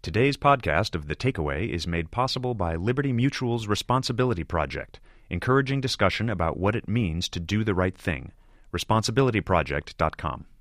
Today's podcast of The Takeaway is made possible by Liberty Mutual's Responsibility Project, encouraging discussion about what it means to do the right thing. ResponsibilityProject.com.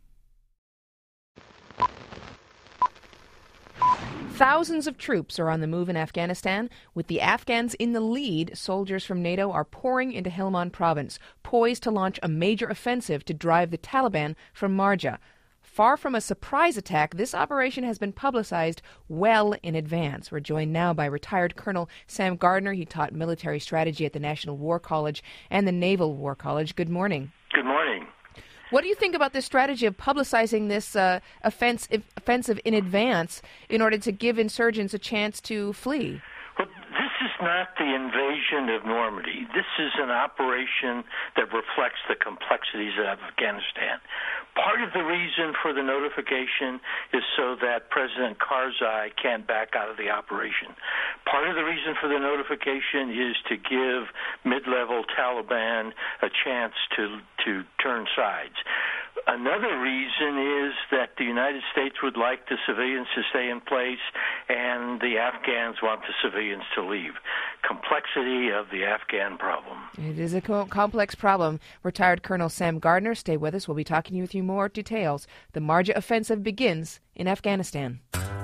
Thousands of troops are on the move in Afghanistan. With the Afghans in the lead, soldiers from NATO are pouring into Helmand province, poised to launch a major offensive to drive the Taliban from Marja. Far from a surprise attack, this operation has been publicized well in advance. We're joined now by retired Colonel Sam Gardner. He taught military strategy at the National War College and the Naval War College. Good morning. Good morning. What do you think about this strategy of publicizing this offensive in advance in order to give insurgents a chance to flee? Well, this is not the invasion of Normandy. This is an operation that reflects the complexities of Afghanistan. Part of the reason for the notification is so that President Karzai can't back out of the operation. Part of the reason for the notification is to give mid-level Taliban a chance to turn sides. Another reason is that the United States would like the civilians to stay in place and the Afghans want the civilians to leave. Complexity of the Afghan problem. It is a complex problem. Retired Colonel Sam Gardner, stay with us. We'll be talking with you more details. The Marja offensive begins in Afghanistan.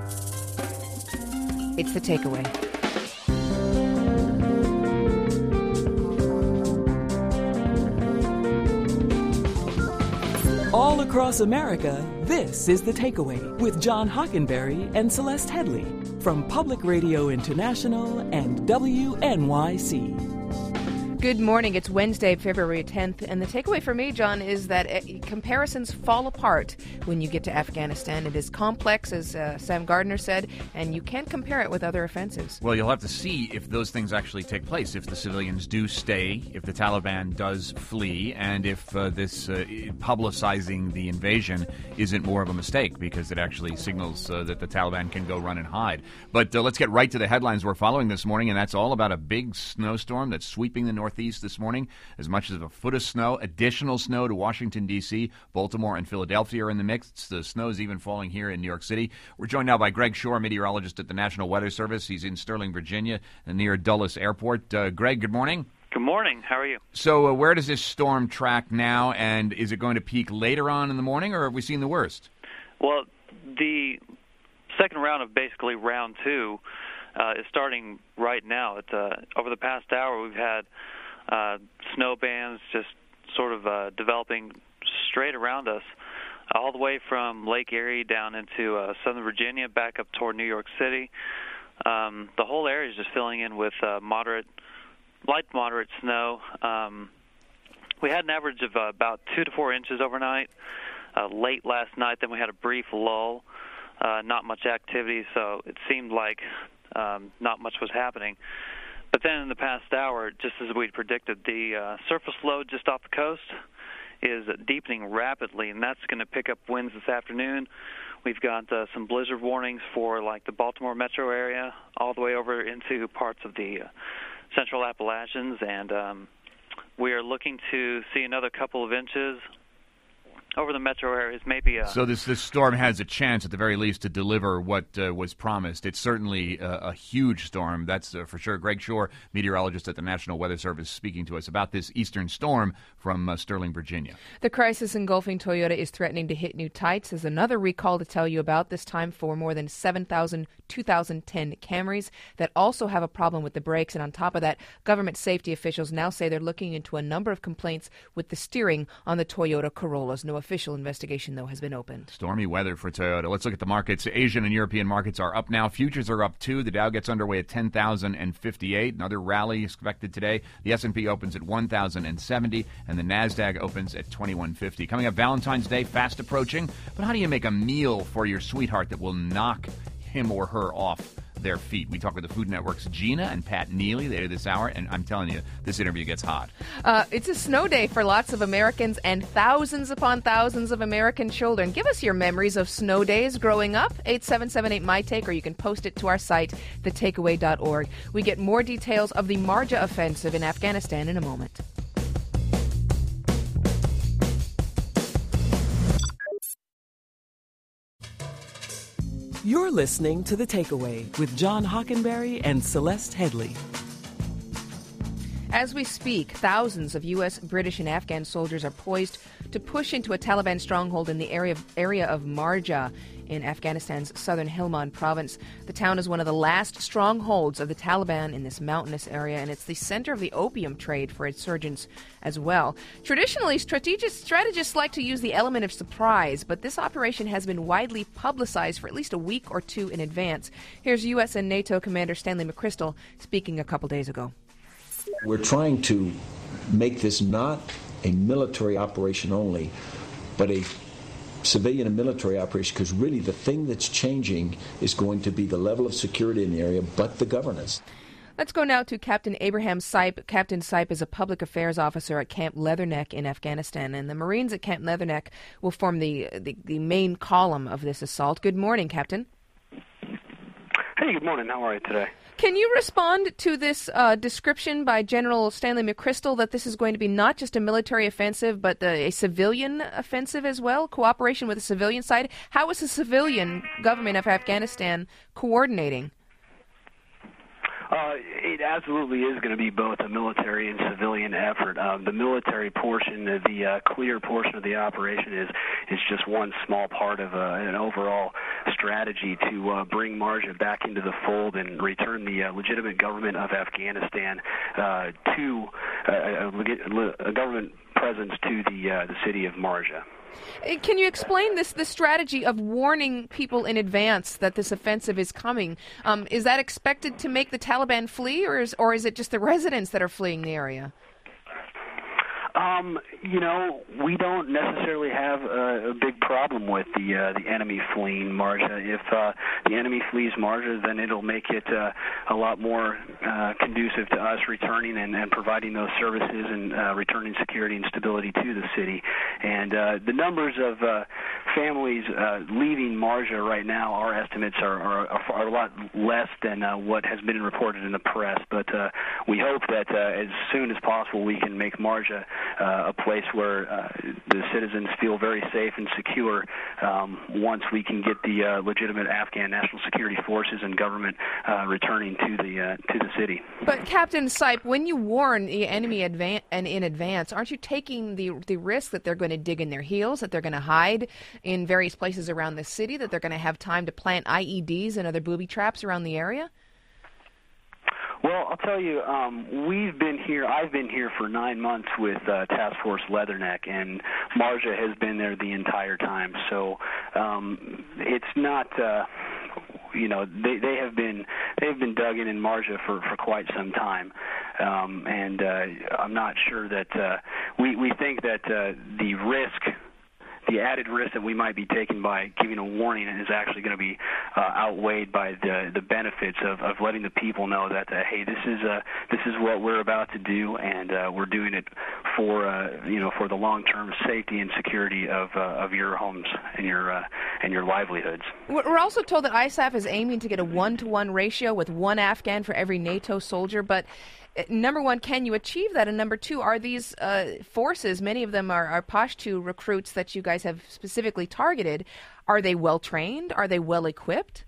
It's The Takeaway. All across America, this is The Takeaway with John Hockenberry and Celeste Headley from Public Radio International and WNYC. Good morning. It's Wednesday, February 10th, and the takeaway for me, John, is that comparisons fall apart when you get to Afghanistan. It is complex, as Sam Gardner said, and you can't compare it with other offensives. Well, you'll have to see if those things actually take place, if the civilians do stay, if the Taliban does flee, and if this publicizing the invasion isn't more of a mistake, because it actually signals that the Taliban can go run and hide. But let's get right to the headlines we're following this morning, and that's all about a big snowstorm that's sweeping the Northeast this morning. As much as a foot of snow, additional snow to Washington, D.C., Baltimore, and Philadelphia are in the mix. The snow is even falling here in New York City. We're joined now by Greg Shore, meteorologist at the National Weather Service. He's in Sterling, Virginia, near Dulles Airport. Greg, good morning. Good morning. How are you? So where does this storm track now, and is it going to peak later on in the morning, or have we seen the worst? Well, the second round of basically round two is starting right now. Over the past hour, we've had snow bands just sort of developing straight around us, all the way from Lake Erie down into southern Virginia, back up toward New York City. The whole area is just filling in with light to moderate snow. We had an average of about 2 to 4 inches overnight. Late last night, then we had a brief lull, not much activity, so it seemed like not much was happening. But then in the past hour, just as we predicted, the surface low just off the coast is deepening rapidly, and that's going to pick up winds this afternoon. We've got some blizzard warnings for like the Baltimore metro area all the way over into parts of the central Appalachians, and we are looking to see another couple of inches over the metro areas, maybe. So this storm has a chance, at the very least, to deliver what was promised. It's certainly a huge storm, that's for sure. Greg Shore, meteorologist at the National Weather Service, speaking to us about this eastern storm from Sterling, Virginia. The crisis engulfing Toyota is threatening to hit new tights. There's another recall to tell you about, this time for more than 7,000 2010 Camrys that also have a problem with the brakes. And on top of that, government safety officials now say they're looking into a number of complaints with the steering on the Toyota Corollas. No official investigation, though, has been opened. Stormy weather for Toyota. Let's look at the markets. Asian and European markets are up now. Futures are up, too. The Dow gets underway at 10,058. Another rally expected today. The S&P opens at 1,070, and the NASDAQ opens at 2,150. Coming up, Valentine's Day, fast approaching. But how do you make a meal for your sweetheart that will knock him or her off their feet? We talk with the Food Network's Gina and Pat Neely later this hour, and I'm telling you, this interview gets hot. It's a snow day for lots of Americans and thousands upon thousands of American children. Give us your memories of snow days growing up, 877-8-MY-TAKE, or you can post it to our site, thetakeaway.org. We get more details of the Marja offensive in Afghanistan in a moment. You're You're listening to The Takeaway with John Hockenberry and Celeste Headlee. As we speak, thousands of U.S., British, and Afghan soldiers are poised to push into a Taliban stronghold in the area of Marja in Afghanistan's southern Helmand province. The town is one of the last strongholds of the Taliban in this mountainous area, and it's the center of the opium trade for insurgents as well. Traditionally, strategists like to use the element of surprise, but this operation has been widely publicized for at least a week or two in advance. Here's U.S. and NATO Commander Stanley McChrystal speaking a couple days ago. We're trying to make this not a military operation only, but a civilian and military operation, because really the thing that's changing is going to be the level of security in the area, but the governance. Let's go now to Captain Abraham Sipe. Captain Sipe is a public affairs officer at Camp Leatherneck in Afghanistan, and the Marines at Camp Leatherneck will form the main column of this assault. Good morning, Captain. Hey, good morning. How are you today? Can you respond to this description by General Stanley McChrystal that this is going to be not just a military offensive, but a civilian offensive as well, cooperation with the civilian side? How is the civilian government of Afghanistan coordinating? It absolutely is going to be both a military and civilian effort. The military portion, the clear portion of the operation is just one small part of an overall strategy to bring Marja back into the fold and return the legitimate government of Afghanistan to a government presence to the city of Marja. Can you explain the strategy of warning people in advance that this offensive is coming? Is that expected to make the Taliban flee, or is it just the residents that are fleeing the area? We don't necessarily have a big problem with the enemy fleeing Marja. If the enemy flees Marja, then it'll make it a lot more conducive to us returning and providing those services and returning security and stability to the city. And the numbers of families leaving Marja right now, our estimates are a lot less than what has been reported in the press. But we hope that as soon as possible we can make Marja a place where the citizens feel very safe and secure once we can get the legitimate Afghan National Security Forces and government returning to the city. But Captain Sipe, when you warn the enemy in advance, aren't you taking the risk that they're going to dig in their heels, that they're going to hide in various places around the city, that they're going to have time to plant IEDs and other booby traps around the area? Well, I'll tell you, I've been here for 9 months with Task Force Leatherneck, and Marja has been there the entire time. So it's not, they have been dug in Marja for quite some time, and I'm not sure that we think that the added risk that we might be taking by giving a warning is actually going to be outweighed by the benefits of letting the people know that hey, this is what we're about to do, and we're doing it for the long-term safety and security of your homes and your livelihoods. We're also told that ISAF is aiming to get a 1-to-1 ratio with one Afghan for every NATO soldier, but number one, can you achieve that? And number two, are these forces, many of them are Pashto recruits that you guys have specifically targeted, are they well-trained? Are they well-equipped?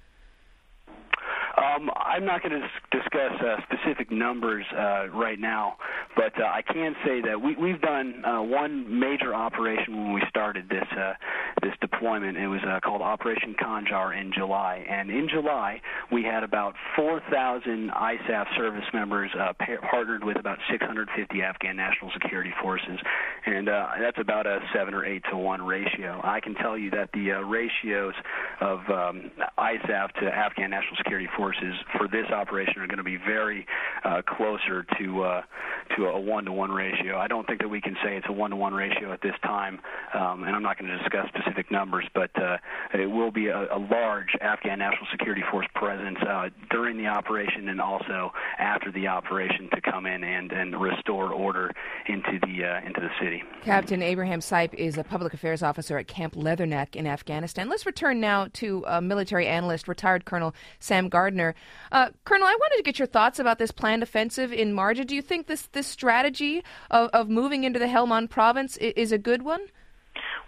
I'm not going to discuss specific numbers right now, but I can say that we've done one major operation when we started this deployment. It was called Operation Khanjar in July, and in July we had about 4,000 ISAF service members partnered with about 650 Afghan National Security Forces, and that's about a 7 or 8 to 1 ratio. I can tell you that the ratios of ISAF to Afghan National Security Forces for this operation are going to be very closer to a 1-to-1 ratio. I don't think that we can say it's a 1-to-1 ratio at this time, and I'm not going to discuss specific numbers, but it will be a large Afghan National Security Force presence during the operation and also after the operation to come in and restore order into the city. Captain Abraham Sipe is a public affairs officer at Camp Leatherneck in Afghanistan. Let's return now to military analyst, retired Colonel Sam Gardner. Colonel, I wanted to get your thoughts about this planned offensive in Marja. Do you think this strategy of moving into the Helmand province is a good one?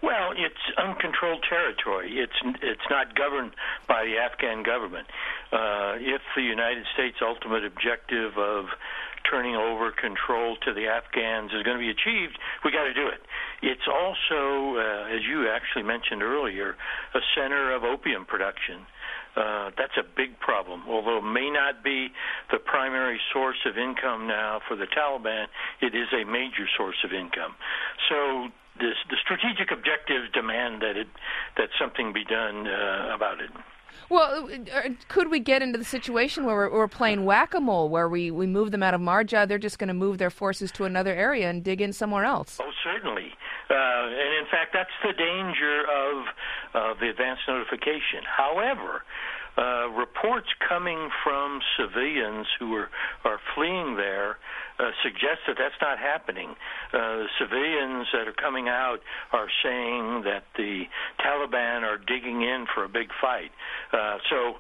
Well, it's uncontrolled territory. It's not governed by the Afghan government. If the United States' ultimate objective of turning over control to the Afghans is going to be achieved, we got to do it. It's also, as you actually mentioned earlier, a center of opium production. That's a big problem. Although it may not be the primary source of income now for the Taliban, it is a major source of income. So the strategic objectives demand that something be done about it. Well, could we get into the situation where we're playing whack-a-mole, where we move them out of Marja, they're just going to move their forces to another area and dig in somewhere else? Oh, certainly. And in fact, that's the danger of the advance notification. However, reports coming from civilians who are fleeing there suggest that that's not happening. The civilians that are coming out are saying that the Taliban are digging in for a big fight. So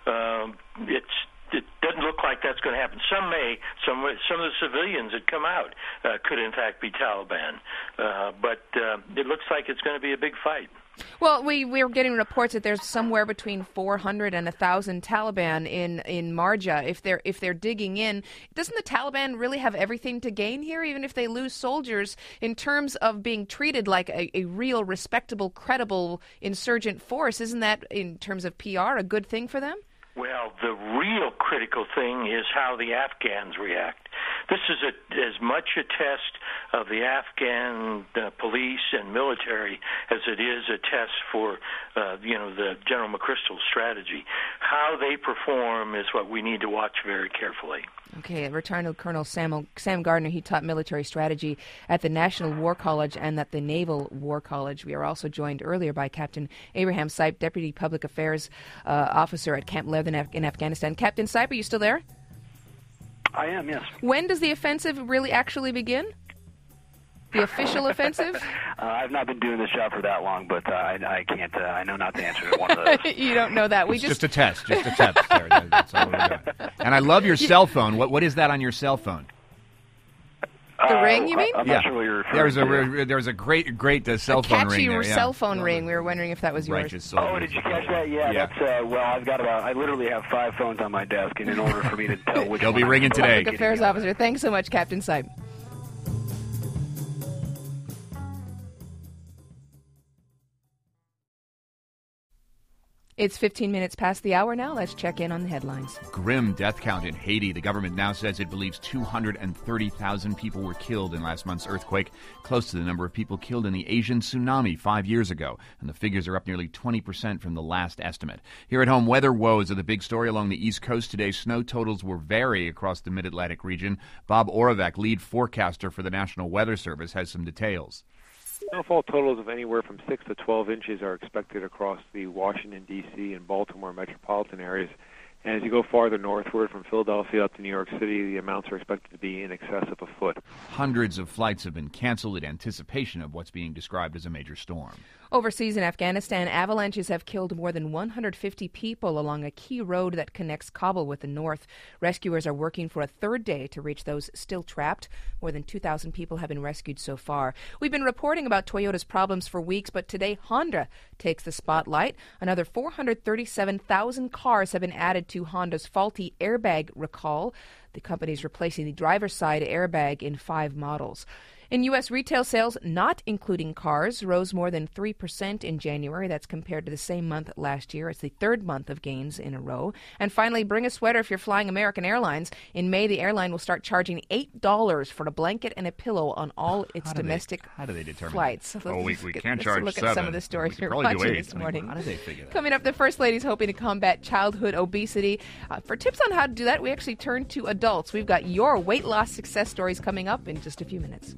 it doesn't look like that's going to happen. Some of the civilians that come out could in fact be Taliban, but it looks like it's going to be a big fight. Well, we're getting reports that there's somewhere between 400 and 1,000 Taliban in Marja. If they're digging in, doesn't the Taliban really have everything to gain here, even if they lose soldiers, in terms of being treated like a real, respectable, credible insurgent force? Isn't that, in terms of PR, a good thing for them? Well, the real critical thing is how the Afghans react. This is as much a test of the Afghan police and military as it is a test for, the General McChrystal strategy. How they perform is what we need to watch very carefully. Okay, Retired Colonel Sam Gardner, he taught military strategy at the National War College and at the Naval War College. We are also joined earlier by Captain Abraham Sipe, Deputy Public Affairs Officer at Camp Lev in Afghanistan. Captain Sipe, are you still there? I am, yes. When does the offensive really actually begin? The official offensive? I've not been doing this job for that long, but I can't. I know not to answer one of those. You don't know that. It's just a test. Just a test. There, that's all we're doing. And I love your cell phone. What is that on your cell phone? The ring, you mean? I'm not sure what you're referring to. There's a great cell phone ring there. Catchy cell phone ring. We were wondering if that was yours. Oh, did you catch that? Yeah. That's, I've got I literally have 5 phones on my desk, and in order for me to tell which they'll be ringing today. Public Affairs Officer. Thanks so much, Captain Sipe. It's 15 minutes past the hour now. Let's check in on the headlines. Grim death count in Haiti. The government now says it believes 230,000 people were killed in last month's earthquake, close to the number of people killed in the Asian tsunami 5 years ago. And the figures are up nearly 20% from the last estimate. Here at home, weather woes are the big story along the East Coast today. Snow totals will vary across the Mid-Atlantic region. Bob Oravec, lead forecaster for the National Weather Service, has some details. Snowfall totals of anywhere from 6 to 12 inches are expected across the Washington, D.C. and Baltimore metropolitan areas. And as you go farther northward from Philadelphia up to New York City, the amounts are expected to be in excess of a foot. Hundreds of flights have been canceled in anticipation of what's being described as a major storm. Overseas in Afghanistan, avalanches have killed more than 150 people along a key road that connects Kabul with the north. Rescuers are working for a third day to reach those still trapped. More than 2,000 people have been rescued so far. We've been reporting about Toyota's problems for weeks, but today Honda takes the spotlight. Another 437,000 cars have been added to Honda's faulty airbag recall. The company is replacing the driver's side airbag in 5 models. In U.S. retail sales, not including cars, rose more than 3% in January. That's compared to the same month last year. It's the third month of gains in a row. And finally, bring a sweater if you're flying American Airlines. In May, the airline will start charging $8 for a blanket and a pillow on all its domestic flights. We can't charge $7. Let's look at some of the stories you're watching this morning. How do they figure that? Coming up, the First Lady's hoping to combat childhood obesity. For tips on how to do that, we actually turn to adults. We've got your weight loss success stories coming up in just a few minutes.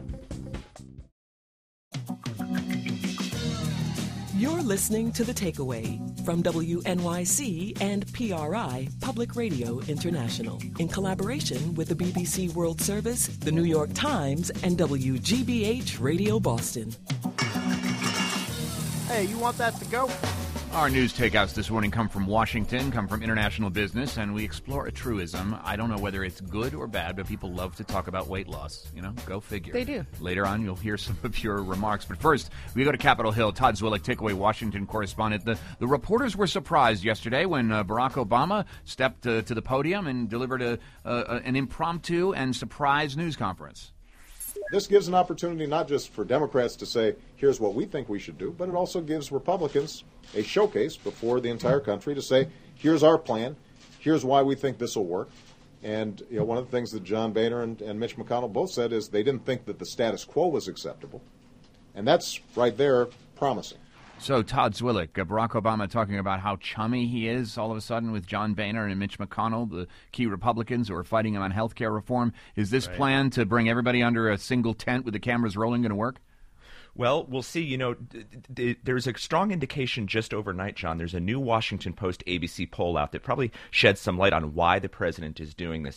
You're listening to The Takeaway from WNYC and PRI, Public Radio International, in collaboration with the BBC World Service, the New York Times, and WGBH Radio Boston. Hey, you want that to go? Our news takeouts this morning come from Washington, come from international business, and we explore a truism. I don't know whether it's good or bad, but people love to talk about weight loss. You know, go figure. They do. Later on, you'll hear some of your remarks. But first, we go to Capitol Hill. Todd Zwillich, Takeaway Washington correspondent. The reporters were surprised yesterday when Barack Obama stepped to the podium and delivered an impromptu and surprise news conference. This gives an opportunity not just for Democrats to say, here's what we think we should do, but it also gives Republicans a showcase before the entire country to say, here's our plan, here's why we think this will work. And one of the things that John Boehner and Mitch McConnell both said is they didn't think that the status quo was acceptable. And that's right there promising. So, Todd Zwillich, Barack Obama talking about how chummy he is all of a sudden with John Boehner and Mitch McConnell, the key Republicans who are fighting him on health care reform. Is this plan to bring everybody under a single tent with the cameras rolling going to work? Well, we'll see. There's a strong indication just overnight, John. There's a new Washington Post ABC poll out that probably sheds some light on why the president is doing this.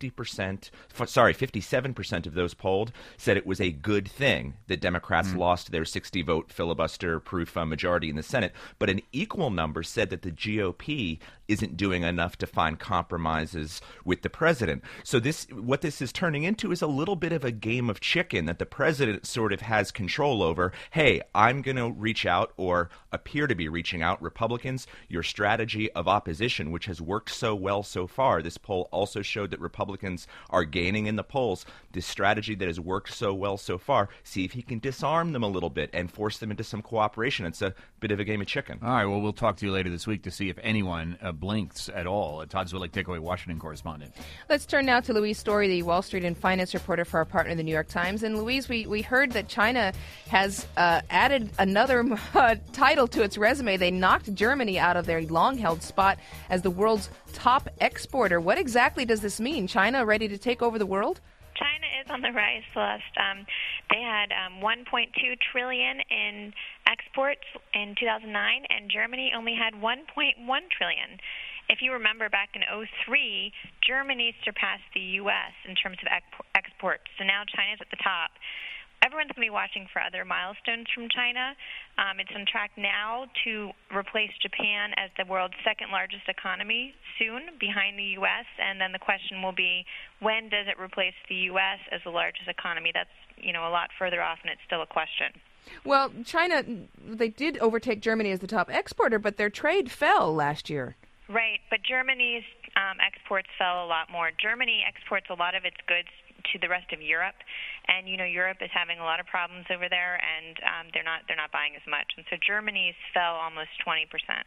57% of those polled said it was a good thing that Democrats lost their 60-vote filibuster-proof majority in the Senate. But an equal number said that the GOP isn't doing enough to find compromises with the president. So what this is turning into is a little bit of a game of chicken that the president sort of has control over. Hey, I'm going to reach out or appear to be reaching out. Republicans, your strategy of opposition, which has worked so well so far. This poll also showed that Republicans are gaining in the polls. This strategy that has worked so well so far, see if he can disarm them a little bit and force them into some cooperation. It's a bit of a game of chicken. All right, well, we'll talk to you later this week to see if anyone blinks at all. Todd Zwillich, Takeaway Washington correspondent. Let's turn now to Louise Story, the Wall Street and finance reporter for our partner, the New York Times. And Louise, we heard that China has added another title to its resume. They knocked Germany out of their long-held spot as the world's top exporter. What exactly does this mean? China ready to take over the world? China is on the rise, Celeste. They had $1.2 trillion in exports in 2009, and Germany only had $1.1 trillion. If you remember back in 2003, Germany surpassed the U.S. in terms of exports, so now China's at the top. Everyone's going to be watching for other milestones from China. It's on track now to replace Japan as the world's second largest economy soon, behind the U.S., and then the question will be, when does it replace the U.S. as the largest economy? That's, a lot further off, and it's still a question. Well, China, they did overtake Germany as the top exporter, but their trade fell last year. Right, but Germany's exports fell a lot more. Germany exports a lot of its goods to the rest of Europe, and Europe is having a lot of problems over there, and they're not buying as much, and so Germany's fell almost 20%.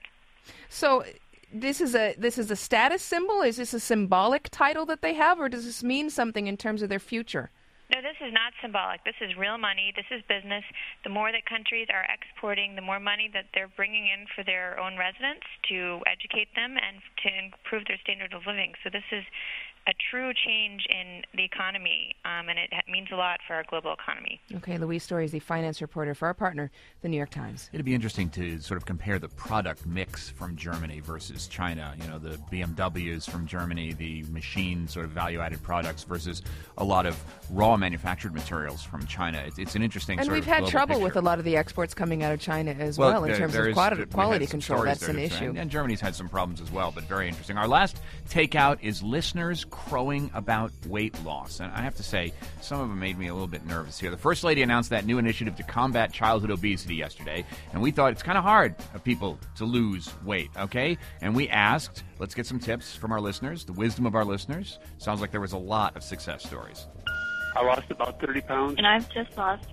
So this is a status symbol? Is this a symbolic title that they have, or does this mean something in terms of their future? No, this is not symbolic. This is real money. This is business. The more that countries are exporting, the more money that they're bringing in for their own residents to educate them and to improve their standard of living. So this is a true change in the economy, and it means a lot for our global economy. Okay, Louise Story is the finance reporter for our partner, the New York Times. It'd be interesting to sort of compare the product mix from Germany versus China. The BMWs from Germany, the machine sort of value-added products versus a lot of raw manufactured materials from China. It's an interesting and sort of we've had trouble picture. with a lot of the exports coming out of China as well in terms of quality control. That's an issue. And Germany's had some problems as well, but very interesting. Our last takeout is listeners crowing about weight loss. And I have to say, some of them made me a little bit nervous here. The First Lady announced that new initiative to combat childhood obesity yesterday, and we thought it's kind of hard for people to lose weight, okay? And we asked, let's get some tips from our listeners, the wisdom of our listeners. Sounds like there was a lot of success stories. I lost about 30 pounds. And I've just lost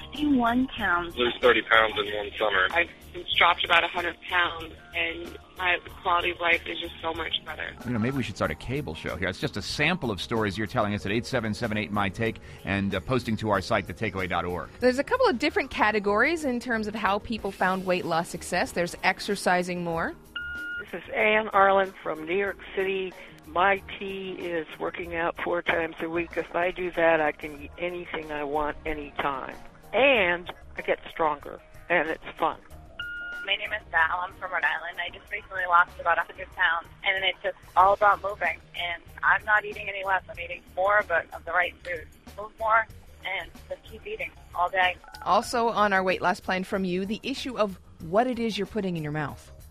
61 pounds. Lose 30 pounds in one summer. I've dropped about 100 pounds, and my quality of life is just so much better. Maybe we should start a cable show here. It's just a sample of stories you're telling us at 8778-MY-TAKE and posting to our site, thetakeaway.org. There's a couple of different categories in terms of how people found weight loss success. There's exercising more. This is Ann Arlen from New York City. My tea is working out 4 times a week. If I do that, I can eat anything I want anytime. And I get stronger, and it's fun. My name is Val. I'm from Rhode Island. I just recently lost about 100 pounds, and it's just all about moving. And I'm not eating any less. I'm eating more, but of the right food. Move more and just keep eating all day. Also on our weight loss plan from you, the issue of what it is you're putting in your mouth.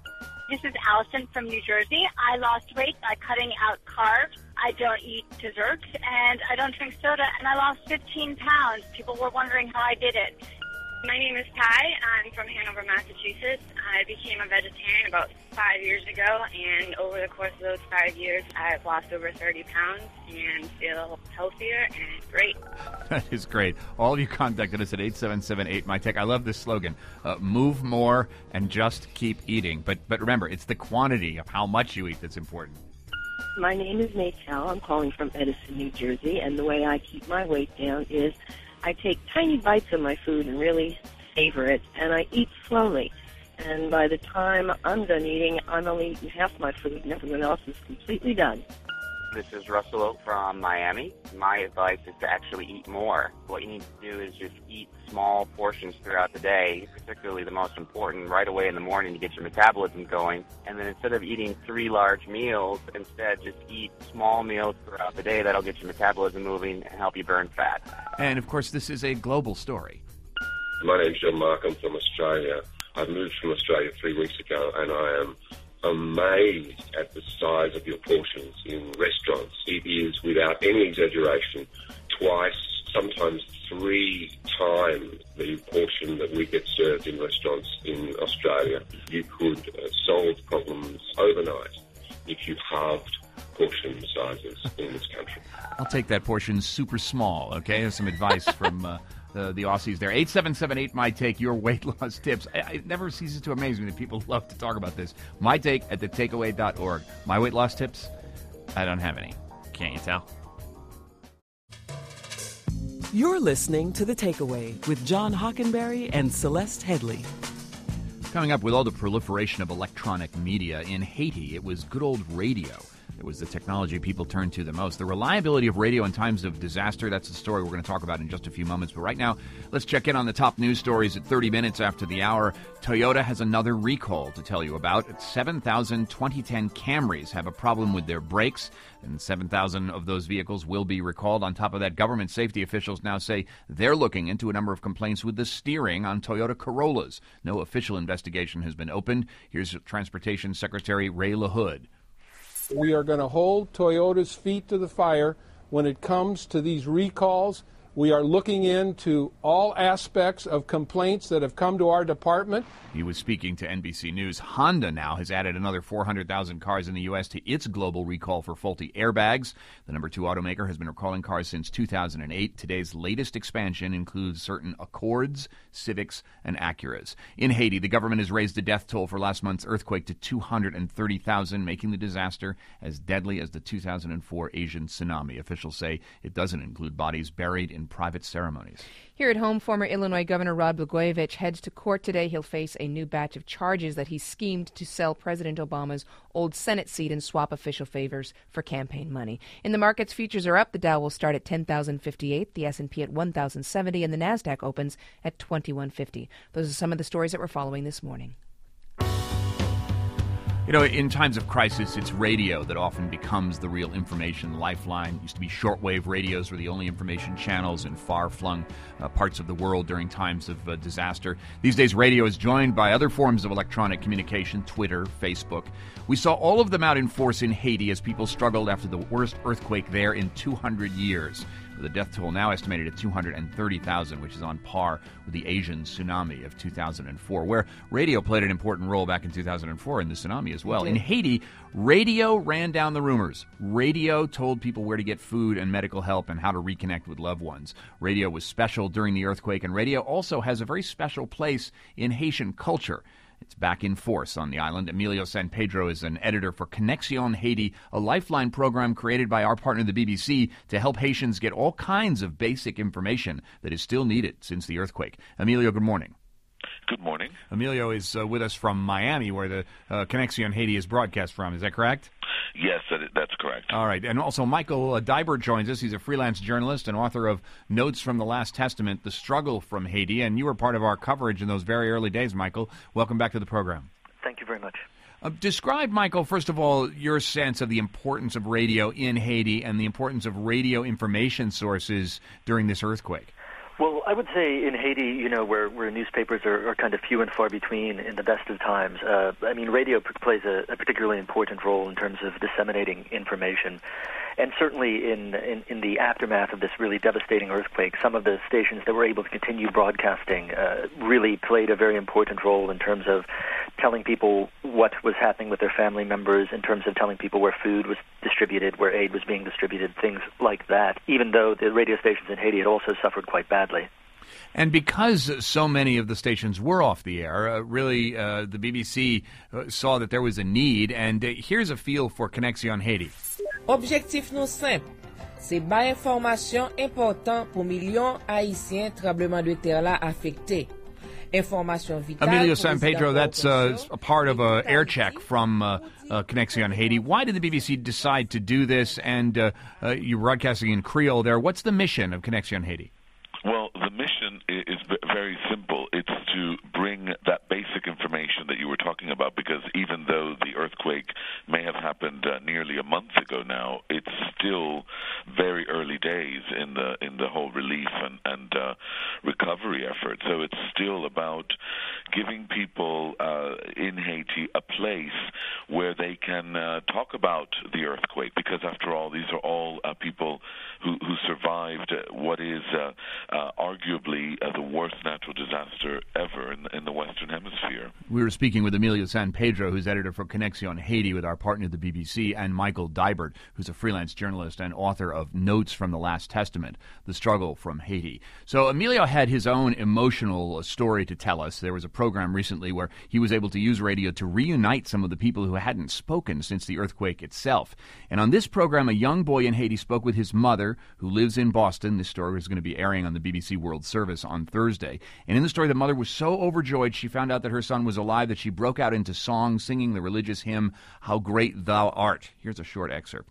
This is Allison from New Jersey. I lost weight by cutting out carbs. I don't eat desserts, and I don't drink soda, and I lost 15 pounds. People were wondering how I did it. My name is Ty. I'm from Hanover, Massachusetts. I became a vegetarian about 5 years ago, and over the course of those 5 years, I've lost over 30 pounds and feel healthier and great. That is great. All of you contacted us at 877-8MyTech. I love this slogan, move more and just keep eating. But remember, it's the quantity of how much you eat that's important. My name is Maytel. I'm calling from Edison, New Jersey, and the way I keep my weight down is I take tiny bites of my food and really savor it, and I eat slowly. And by the time I'm done eating, I'm only eating half my food, and everyone else is completely done. This is Russell Oak from Miami. My advice is to actually eat more. What you need to do is just eat small portions throughout the day, particularly the most important, right away in the morning to get your metabolism going. And then instead of eating 3 large meals, instead just eat small meals throughout the day. That'll get your metabolism moving and help you burn fat. And, of course, this is a global story. My name's John Mark. I'm from Australia. I moved from Australia 3 weeks ago, and I am amazed at the size of your portions in restaurants. It is, without any exaggeration, twice, sometimes 3 times the portion that we get served in restaurants in Australia. You could solve problems overnight if you halved portion sizes in this country. I'll take that portion super small, okay? There's some advice from the Aussies there. 877-8MyTake, your weight loss tips. It never ceases to amaze me that people love to talk about this. My Take at thetakeaway.org. My weight loss tips? I don't have any. Can't you tell? You're listening to The Takeaway with John Hockenberry and Celeste Headley. Coming up, with all the proliferation of electronic media in Haiti, it was good old radio. It was the technology people turned to the most. The reliability of radio in times of disaster, that's the story we're going to talk about in just a few moments. But right now, let's check in on the top news stories at 30 minutes after the hour. Toyota has another recall to tell you about. 7,000 2010 Camrys have a problem with their brakes, and 7,000 of those vehicles will be recalled. On top of that, government safety officials now say they're looking into a number of complaints with the steering on Toyota Corollas. No official investigation has been opened. Here's Transportation Secretary Ray LaHood. We are going to hold Toyota's feet to the fire when it comes to these recalls. We are looking into all aspects of complaints that have come to our department. He was speaking to NBC News. Honda now has added another 400,000 cars in the U.S. to its global recall for faulty airbags. The number 2 automaker has been recalling cars since 2008. Today's latest expansion includes certain Accords, Civics, and Acuras. In Haiti, the government has raised the death toll for last month's earthquake to 230,000, making the disaster as deadly as the 2004 Asian tsunami. Officials say it doesn't include bodies buried in private ceremonies. Here at home, former Illinois Governor Rod Blagojevich heads to court today. He'll face a new batch of charges that he schemed to sell President Obama's old Senate seat and swap official favors for campaign money. In the markets, futures are up. The Dow will start at 10,058, the S&P at 1,070, and the NASDAQ opens at 2150. Those are some of the stories that we're following this morning. You know, in times of crisis, it's radio that often becomes the real information lifeline. It used to be shortwave radios were the only information channels in far-flung parts of the world during times of disaster. These days, radio is joined by other forms of electronic communication, Twitter, Facebook. We saw all of them out in force in Haiti as people struggled after the worst earthquake there in 200 years. The death toll now estimated at 230,000, which is on par with the Asian tsunami of 2004, where radio played an important role back in 2004 in the tsunami as well. In Haiti, radio ran down the rumors. Radio told people where to get food and medical help and how to reconnect with loved ones. Radio was special during the earthquake, and radio also has a very special place in Haitian culture. It's back in force on the island. Emilio San Pedro is an editor for Conexion Haiti, a lifeline program created by our partner, the BBC, to help Haitians get all kinds of basic information that is still needed since the earthquake. Emilio, good morning. Good morning. Emilio is with us from Miami, where the Conexion Haiti is broadcast from. Is that correct? Yes, that's correct. All right. And also Michael Dibert joins us. He's a freelance journalist and author of Notes from the Last Testament, The Struggle from Haiti. And you were part of our coverage in those very early days, Michael. Welcome back to the program. Thank you very much. Describe, Michael, first of all, your sense of the importance of radio in Haiti and the importance of radio information sources during this earthquake. Well, I would say in Haiti, where newspapers are kind of few and far between in the best of times, radio plays a particularly important role in terms of disseminating information. And certainly in the aftermath of this really devastating earthquake, some of the stations that were able to continue broadcasting really played a very important role in terms of telling people what was happening with their family members, in terms of telling people where food was distributed, where aid was being distributed, things like that, even though the radio stations in Haiti had also suffered quite badly. And because so many of the stations were off the air, the BBC saw that there was a need, and here's a feel for Connexion Haiti. Objectif nou simple, c'est ba informasyon important pour millions haïtiens tremblement de terre la affecté. Information vitale. Emilio San Pedro, that's a part of an air check from Connexion Haiti. Why did the BBC decide to do this? And you're broadcasting in Creole there. What's the mission of Connexion Haiti? Well, the mission is very simple. It's to bring that basic information that you were talking about, because even though the earthquake may have happened nearly a month ago now, it's still very early days in the whole relief and recovery effort. So it's still about giving people in Haiti a place where they can talk about the earthquake, because after all, these are all people who survived what is arguably the worst natural disaster ever in the Western Hemisphere. We were speaking with Emilio San Pedro, who's editor for Connexion Haiti, with our partner, the BBC, and Michael Dibert, who's a freelance journalist and author of Notes from the Last Testament, The Struggle from Haiti. So Emilio had his own emotional story to tell us. There was a program recently where he was able to use radio to reunite some of the people who hadn't spoken since the earthquake itself. And on this program, a young boy in Haiti spoke with his mother, who lives in Boston. This story is going to be airing on the BBC World Service on Thursday. And in the story, the mother was so overjoyed she found out that her son was alive that she broke out into song, singing the religious hymn, How Great Thou Art. Here's a short excerpt.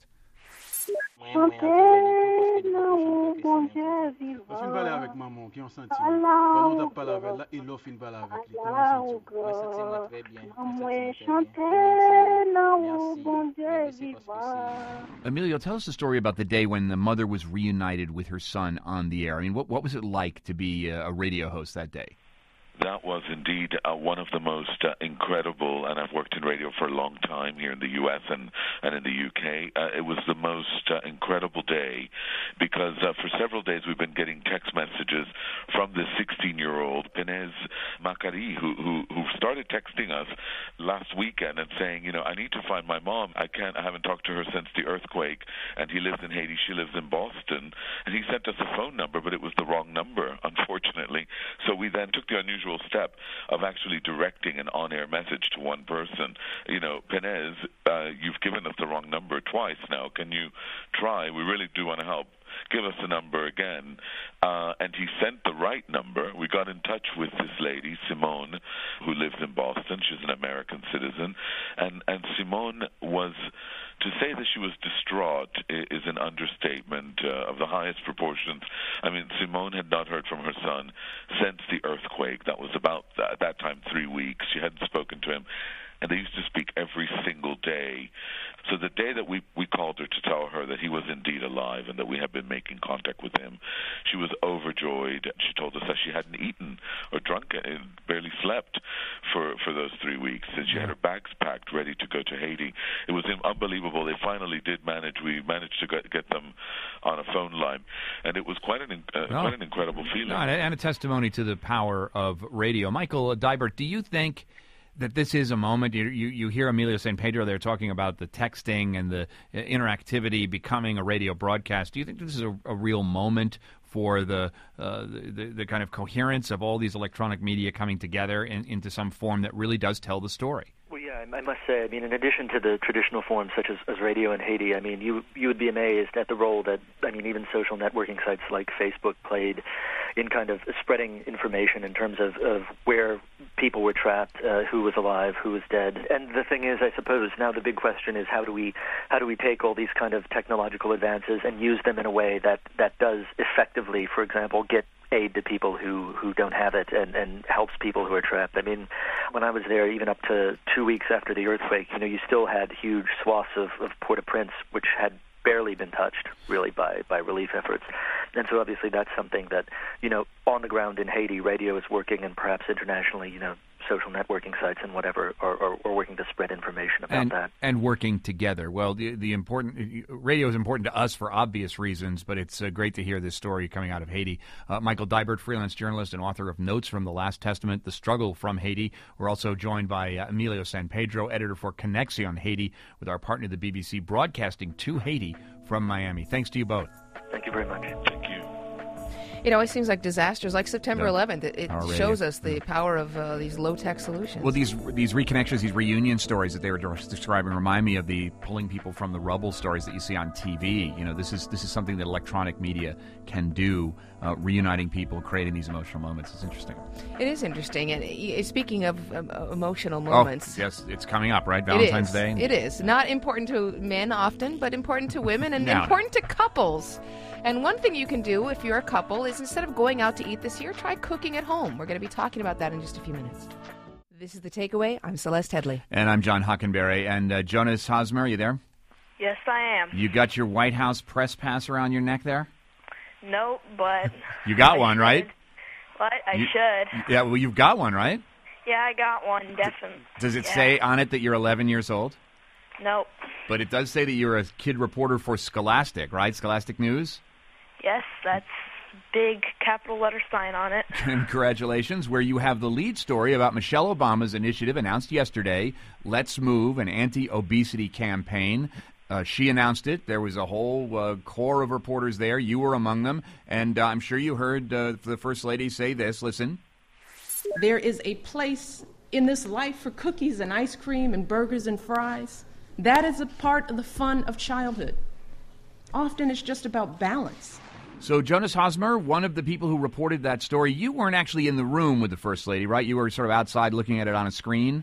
Emilio, tell us the story about the day when the mother was reunited with her son on the air. I mean, what was it like to be a radio host that day? That was indeed one of the most incredible, and I've worked in radio for a long time here in the U.S. and in the U.K. It was the most incredible day because for several days we've been getting text messages from this 16-year-old, Penez Macari, who started texting us last weekend and saying, I need to find my mom. I haven't talked to her since the earthquake, and he lives in Haiti, she lives in Boston. And he sent us a phone number, but it was the wrong number, unfortunately. So we then took the unusual step of actually directing an on-air message to one person. Penez, you've given us the wrong number twice now. Can you try? We really do want to help. Give us the number again. And he sent the right number. We got in touch with this lady, Simone, who lives in Boston. She's an American citizen. And Simone was... To say that she was distraught is an understatement of the highest proportions. I mean, Simone had not heard from her son since the earthquake. That was about, at that time, 3 weeks. She hadn't spoken to him. And they used to speak every single day. So the day that we called her to tell her that he was indeed alive and that we had been making contact with him, she was overjoyed. She told us that she hadn't eaten or drunk and barely slept for those 3 weeks. And she had her bags packed, ready to go to Haiti. It was unbelievable. They finally did manage. We managed to get them on a phone line. And it was quite an incredible feeling. And a testimony to the power of radio. Michael Dibert, do you think that this is a moment? You hear Emilio San Pedro there talking about the texting and the interactivity becoming a radio broadcast. Do you think this is a real moment for the kind of coherence of all these electronic media coming together into some form that really does tell the story? Well, yeah, I must say, in addition to the traditional forms such as radio in Haiti, you would be amazed at the role that, even social networking sites like Facebook played in kind of spreading information in terms of where people were trapped, who was alive, who was dead. And the thing is, I suppose, now the big question is how do we take all these kind of technological advances and use them in a way that does effectively, for example, get aid to people who don't have it and helps people who are trapped. When I was there, even up to 2 weeks after the earthquake, you still had huge swaths of Port-au-Prince which had barely been touched, really, by relief efforts. And so obviously that's something that, on the ground in Haiti, radio is working, and perhaps internationally, social networking sites and whatever are working to spread information about that. And working together. Well, the important radio is important to us for obvious reasons, but it's great to hear this story coming out of Haiti. Michael Dibert, freelance journalist and author of Notes from the Last Testament, The Struggle from Haiti. We're also joined by Emilio San Pedro, editor for Connexion Haiti, with our partner, the BBC, broadcasting to Haiti from Miami. Thanks to you both. Thank you very much. Thank you. It always seems like disasters, like September 11th. It shows us the Mm. power of these low-tech solutions. Well, these reconnections, these reunion stories that they were describing remind me of the pulling people from the rubble stories that you see on TV. This is something that electronic media can do, reuniting people, creating these emotional moments. It's interesting. It is interesting. And speaking of emotional moments... Oh, yes, it's coming up, right? Valentine's Day? It is. Not important to men often, but important to women and No. important to couples. And one thing you can do if you're a couple is, instead of going out to eat this year, try cooking at home. We're going to be talking about that in just a few minutes. This is The Takeaway. I'm Celeste Headley. And I'm John Hockenberry. And Jonas Hosmer, are you there? Yes, I am. You got your White House press pass around your neck there? No, but... You got one, right? What? I should. Yeah, well, you've got one, right? Yeah, I got one, definitely. Does it Yeah. say on it that you're 11 years old? Nope. But it does say that you're a kid reporter for Scholastic, right? Scholastic News? Yes, that's big capital letter sign on it. Congratulations, where you have the lead story about Michelle Obama's initiative announced yesterday, Let's Move, an anti-obesity campaign. She announced it. There was a whole core of reporters there. You were among them. And I'm sure you heard the First Lady say this. Listen. There is a place in this life for cookies and ice cream and burgers and fries. That is a part of the fun of childhood. Often it's just about balance. So Jonas Hosmer, one of the people who reported that story, you weren't actually in the room with the First Lady, right? You were sort of outside looking at it on a screen?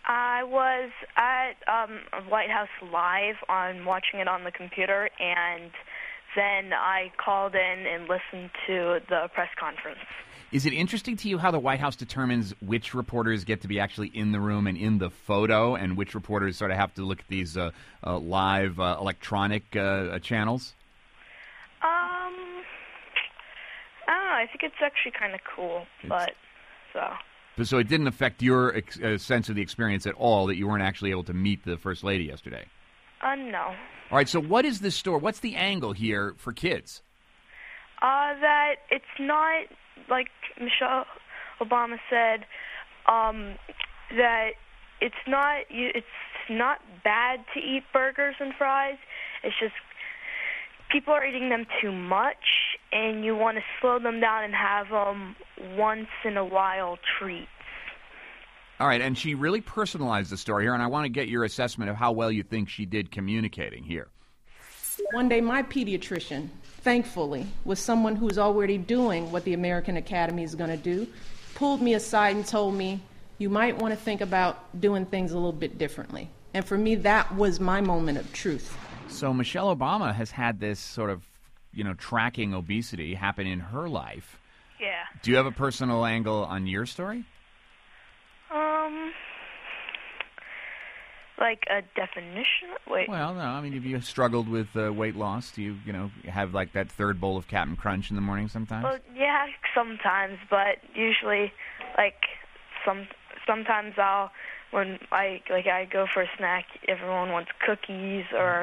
I was at White House Live watching it on the computer, and then I called in and listened to the press conference. Is it interesting to you how the White House determines which reporters get to be actually in the room and in the photo, and which reporters sort of have to look at these live electronic channels? I don't know. I think it's actually kind of cool, So it didn't affect your sense of the experience at all that you weren't actually able to meet the First Lady yesterday? No. All right, so what is this story? What's the angle here for kids? That it's not, like Michelle Obama said, that it's not bad to eat burgers and fries. It's just people are eating them too much, and you want to slow them down and have them once in a while treats. All right, and she really personalized the story here, and I want to get your assessment of how well you think she did communicating here. One day my pediatrician, thankfully, was someone who's already doing what the American Academy is going to do, pulled me aside and told me, you might want to think about doing things a little bit differently. And for me, that was my moment of truth. So Michelle Obama has had this sort of, tracking obesity happen in her life. Yeah. Do you have a personal angle on your story? Like a definition? Wait. Well, no. I mean, have you struggled with weight loss? Do you, have like that third bowl of Captain Crunch in the morning sometimes? Well, yeah, sometimes, but usually, sometimes when I go for a snack, everyone wants cookies or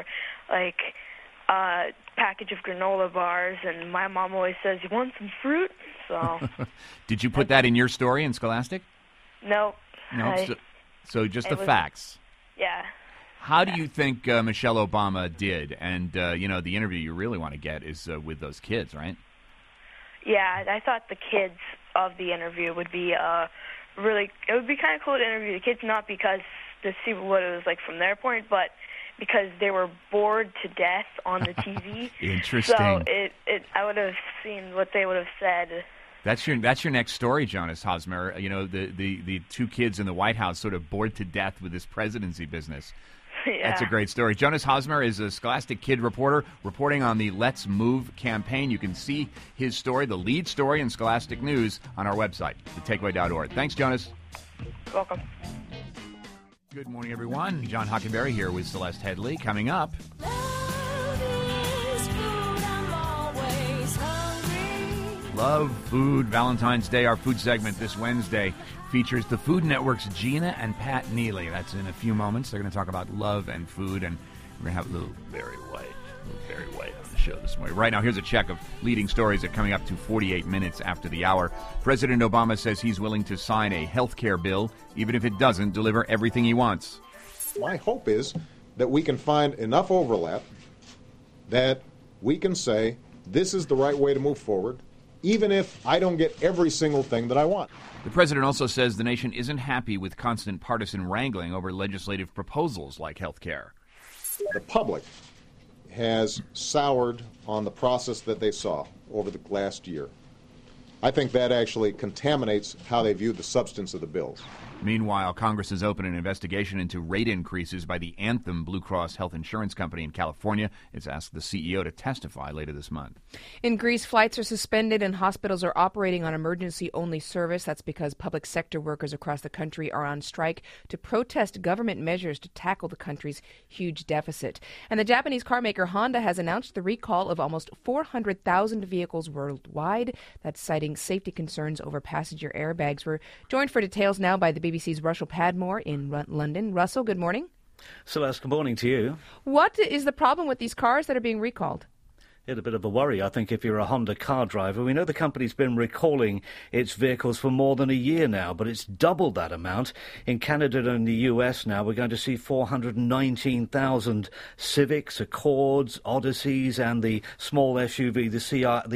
a package of granola bars, and my mom always says, "You want some fruit?" So. Did you put that in your story in Scholastic? No. No. So just the facts. Yeah. How do you think Michelle Obama did? And the interview you really want to get is with those kids, right? Yeah, I thought the kids of the interview would be it would be kind of cool to interview the kids, not because to see what it was like from their point, but because they were bored to death on the TV. Interesting. So I would have seen what they would have said. That's your next story, Jonas Hosmer. The two kids in the White House sort of bored to death with this presidency business. Yeah. That's a great story. Jonas Hosmer is a Scholastic Kid reporter reporting on the Let's Move campaign. You can see his story, the lead story in Scholastic News, on our website, thetakeaway.org. Thanks, Jonas. Welcome. Good morning, everyone. John Hockenberry here with Celeste Headley. Coming up... Love food. Valentine's Day, our food segment this Wednesday, features the Food Network's Gina and Pat Neely. That's in a few moments. They're going to talk about love and food, and we're going to have a little Barry White on the show this morning. Right now, here's a check of leading stories that are coming up to 48 minutes after the hour. President Obama says he's willing to sign a health care bill, even if it doesn't deliver everything he wants. My hope is that we can find enough overlap that we can say this is the right way to move forward, even if I don't get every single thing that I want. The president also says the nation isn't happy with constant partisan wrangling over legislative proposals like health care. The public has soured on the process that they saw over the last year. I think that actually contaminates how they view the substance of the bills. Meanwhile, Congress has opened an investigation into rate increases by the Anthem Blue Cross Health Insurance Company in California. It's asked the CEO to testify later this month. In Greece, flights are suspended and hospitals are operating on emergency-only service. That's because public sector workers across the country are on strike to protest government measures to tackle the country's huge deficit. And the Japanese carmaker Honda has announced the recall of almost 400,000 vehicles worldwide. That's citing safety concerns over passenger airbags. We're joined for details now by the BBC's Russell Padmore in London. Russell, good morning. Celeste, good morning to you. What is the problem with these cars that are being recalled? It's a bit of a worry, I think, if you're a Honda car driver. We know the company's been recalling its vehicles for more than a year now, but it's doubled that amount. In Canada and the US now, we're going to see 419,000 Civics, Accords, Odysseys, and the small SUV, the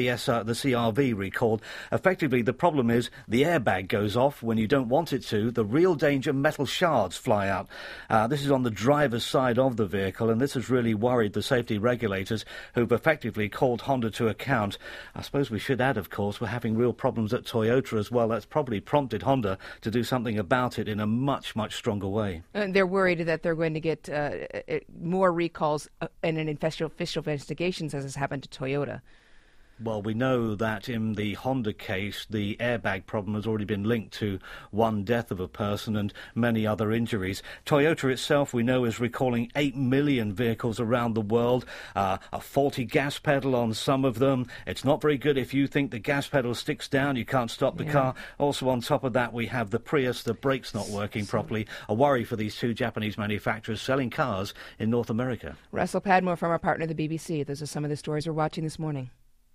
CR-V recalled. Effectively, the problem is the airbag goes off when you don't want it to. The real danger, metal shards fly out. This is on the driver's side of the vehicle, and this has really worried the safety regulators who've effectively called Honda to account. I suppose we should add, of course, we're having real problems at Toyota as well. That's probably prompted Honda to do something about it in a much, much stronger way. They're worried that they're going to get more recalls and an official investigations as has happened to Toyota. Well, we know that in the Honda case, the airbag problem has already been linked to one death of a person and many other injuries. Toyota itself, we know, is recalling 8 million vehicles around the world, a faulty gas pedal on some of them. It's not very good if you think the gas pedal sticks down, you can't stop the car. Also, on top of that, we have the Prius, the brakes not working properly. A worry for these two Japanese manufacturers selling cars in North America. Russell Padmore from our partner, the BBC. Those are some of the stories we're watching this morning.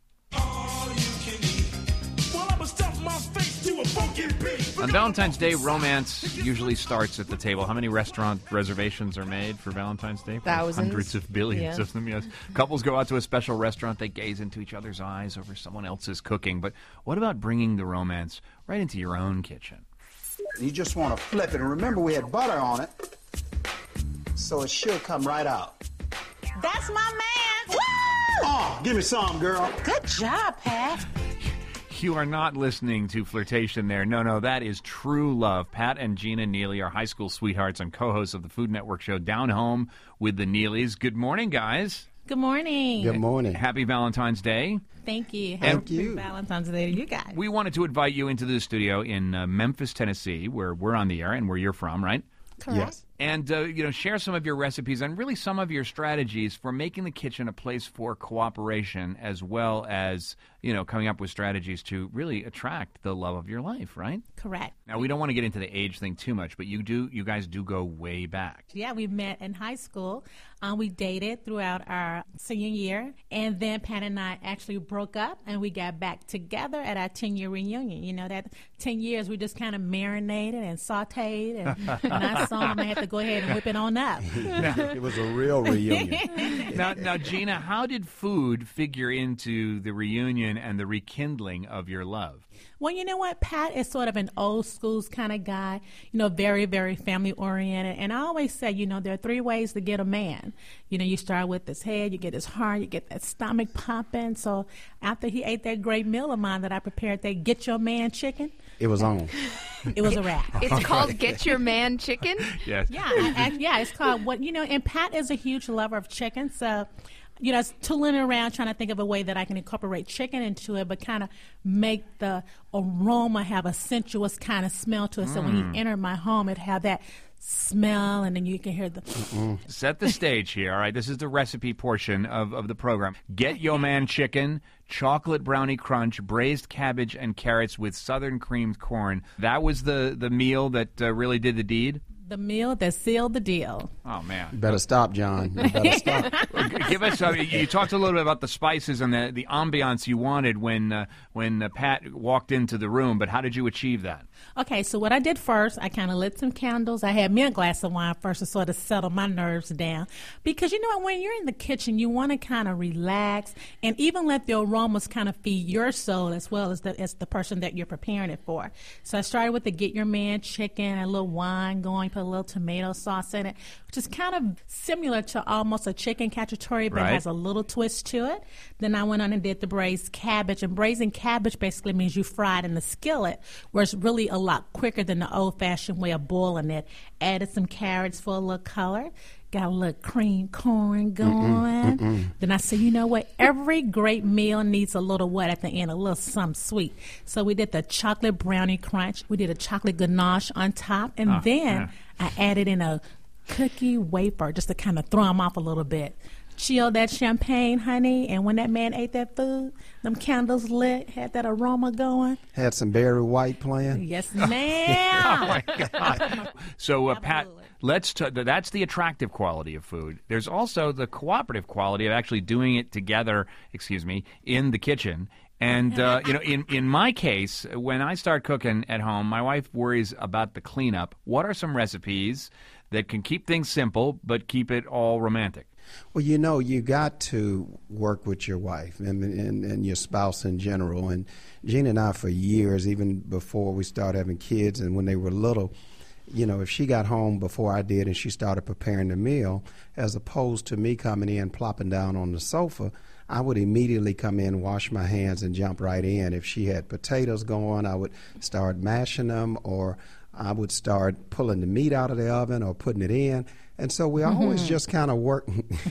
On Valentine's Day, romance usually starts at the table. How many restaurant reservations are made for Valentine's Day? Thousands. Hundreds of billions of them, yes. Couples go out to a special restaurant. They gaze into each other's eyes over someone else's cooking. But what about bringing the romance right into your own kitchen? You just want to flip it. And remember, we had butter on it, so it should come right out. That's my man. Woo! Oh, give me some, girl. Good job, Pat. You are not listening to flirtation there. No, that is true love. Pat and Gina Neely are high school sweethearts and co-hosts of the Food Network show Down Home with the Neelys. Good morning, guys. Good morning. Good morning. Happy Valentine's Day. Thank you. Happy Valentine's Day to you guys. We wanted to invite you into the studio in Memphis, Tennessee, where we're on the air and where you're from, right? Correct. Yes. And, share some of your recipes and really some of your strategies for making the kitchen a place for cooperation as well as, coming up with strategies to really attract the love of your life, right? Correct. Now, we don't want to get into the age thing too much, but you guys do go way back. Yeah, we met in high school. We dated throughout our senior year, and then Pat and I actually broke up, and we got back together at our 10-year reunion. That 10 years we just kind of marinated and sauteed, and I saw him. I had to go ahead and whip it on up. It was a real reunion. Now, Gina, how did food figure into the reunion and the rekindling of your love? Well, you know what? Pat is sort of an old school kind of guy, very, very family oriented. And I always say, there are 3 ways to get a man. You start with his head, you get his heart, you get that stomach pumping. So after he ate that great meal of mine that I prepared, that Get Your Man chicken. It was on. It was a wrap. It's called Get Your Man chicken? Yes. Yeah, it's called and Pat is a huge lover of chicken, so it's tooling around trying to think of a way that I can incorporate chicken into it, but kind of make the aroma have a sensuous kind of smell to it. So when he entered my home, it have that smell, and then you can hear the... Set the stage here, all right? This is the recipe portion of the program. Get Yo Man chicken, chocolate brownie crunch, braised cabbage and carrots with southern creamed corn. That was the meal that really did the deed? The meal that sealed the deal. Oh, man. You better stop, John. You better stop. Give us. You talked a little bit about the spices and the ambiance you wanted when Pat walked into the room, but how did you achieve that? Okay, so what I did first, I kind of lit some candles. I had me a glass of wine first to sort of settle my nerves down. Because, you know, when you're in the kitchen, you want to kind of relax and even let the aromas kind of feed your soul as well as the person that you're preparing it for. So I started with the Get Your Man chicken, a little wine going, put a little tomato sauce in it, which is kind of similar to almost a chicken cacciatore, but has a little twist to it. Then I went on and did the braised cabbage. And braising cabbage basically means you fry it in the skillet, where it's really a lot quicker than the old-fashioned way of boiling it. Added some carrots for a little color. Got a little cream corn going. Then I said, you know what? Every great meal needs a little what at the end, a little something sweet. So we did the chocolate brownie crunch. We did a chocolate ganache on top. And then I added in a cookie wafer just to kind of throw them off a little bit. Chill that champagne, honey, and when that man ate that food, them candles lit, had that aroma going. Had some Barry White playing. Yes, ma'am. Oh, my God. So, Pat, that's the attractive quality of food. There's also the cooperative quality of actually doing it together, in the kitchen. And, in my case, when I start cooking at home, my wife worries about the cleanup. What are some recipes that can keep things simple but keep it all romantic? Well, you know, you got to work with your wife and your spouse in general. And Gina and I, for years, even before we started having kids and when they were little, you know, if she got home before I did and she started preparing the meal, as opposed to me coming in, plopping down on the sofa, I would immediately come in, wash my hands, and jump right in. If she had potatoes going, I would start mashing them, or I would start pulling the meat out of the oven or putting it in. And so we always just kind of work.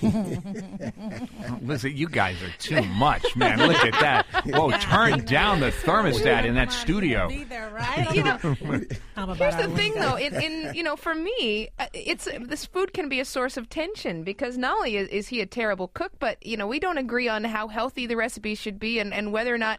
Listen, you guys are too much, man. Look at that. Whoa, turn down the thermostat in that studio. Be there, right? Here's the thing, though. For me, this food can be a source of tension because not only is he a terrible cook, but we don't agree on how healthy the recipe should be and whether or not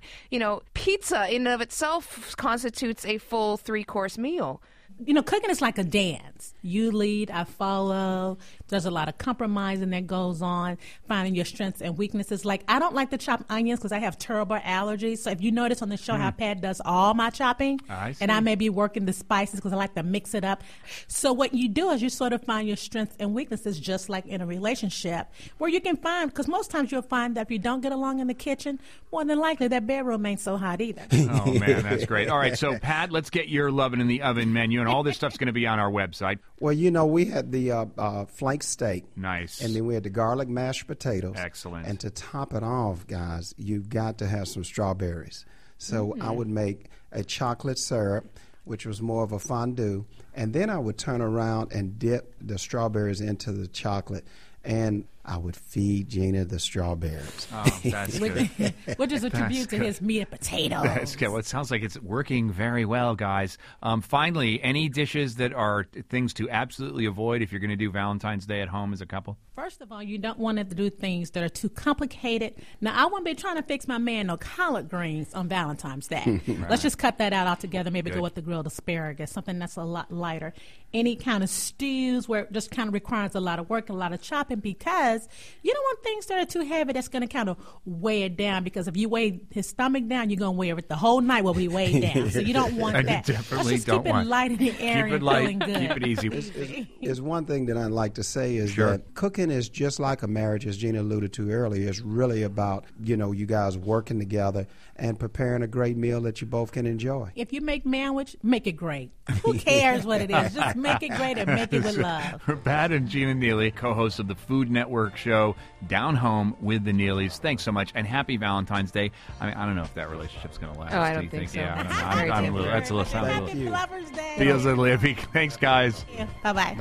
pizza in and of itself constitutes a full 3-course meal. Cooking is like a dance. You lead, I follow. There's a lot of compromising that goes on, finding your strengths and weaknesses. Like, I don't like to chop onions because I have terrible allergies. So if you notice on the show how Pat does all my chopping, and I may be working the spices because I like to mix it up. So what you do is you sort of find your strengths and weaknesses, just like in a relationship, where you can find, because most times you'll find that if you don't get along in the kitchen, more than likely that bedroom ain't so hot either. Oh, man, that's great. All right, so Pat, let's get your lovin' in the oven menu, and all this stuff's going to be on our website. Well, we had the flank steak. Nice. And then we had the garlic mashed potatoes. Excellent. And to top it off, guys, you've got to have some strawberries. So I would make a chocolate syrup, which was more of a fondue, and then I would turn around and dip the strawberries into the chocolate, and I would feed Gina the strawberries. Oh, that's good. Which is a tribute to his meat and potatoes. That's good. Well, it sounds like it's working very well, guys. Finally, any dishes that are things to absolutely avoid if you're going to do Valentine's Day at home as a couple? First of all, you don't want to do things that are too complicated. Now, I won't be trying to fix my man no collard greens on Valentine's Day. Right. Let's just cut that out altogether. Maybe go with the grilled asparagus, something that's a lot lighter. Any kind of stews where it just kind of requires a lot of work, a lot of chopping, because you don't want things that are too heavy that's going to kind of weigh it down, because if you weigh his stomach down, you're going to wear it the whole night will be weighed down. So you don't want that. Definitely Let's just don't keep it light in the air and feeling good. Keep it easy. There's one thing that I'd like to say is that cooking is just like a marriage, as Gina alluded to earlier. It's really about, you guys working together and preparing a great meal that you both can enjoy. If you make manwich, make it great. Who cares what it is? Just make it great and make it with love. Pat and Gina Neely, co-hosts of the Food Network show Down Home with the Neelys. Thanks so much, and happy Valentine's Day. I mean, I don't know if that relationship's going to last. Oh, I don't think so. Yeah, I'm a little. That's a little. Happy Lover's Day. Feels a little iffy. Thanks, guys. Yeah. Bye-bye.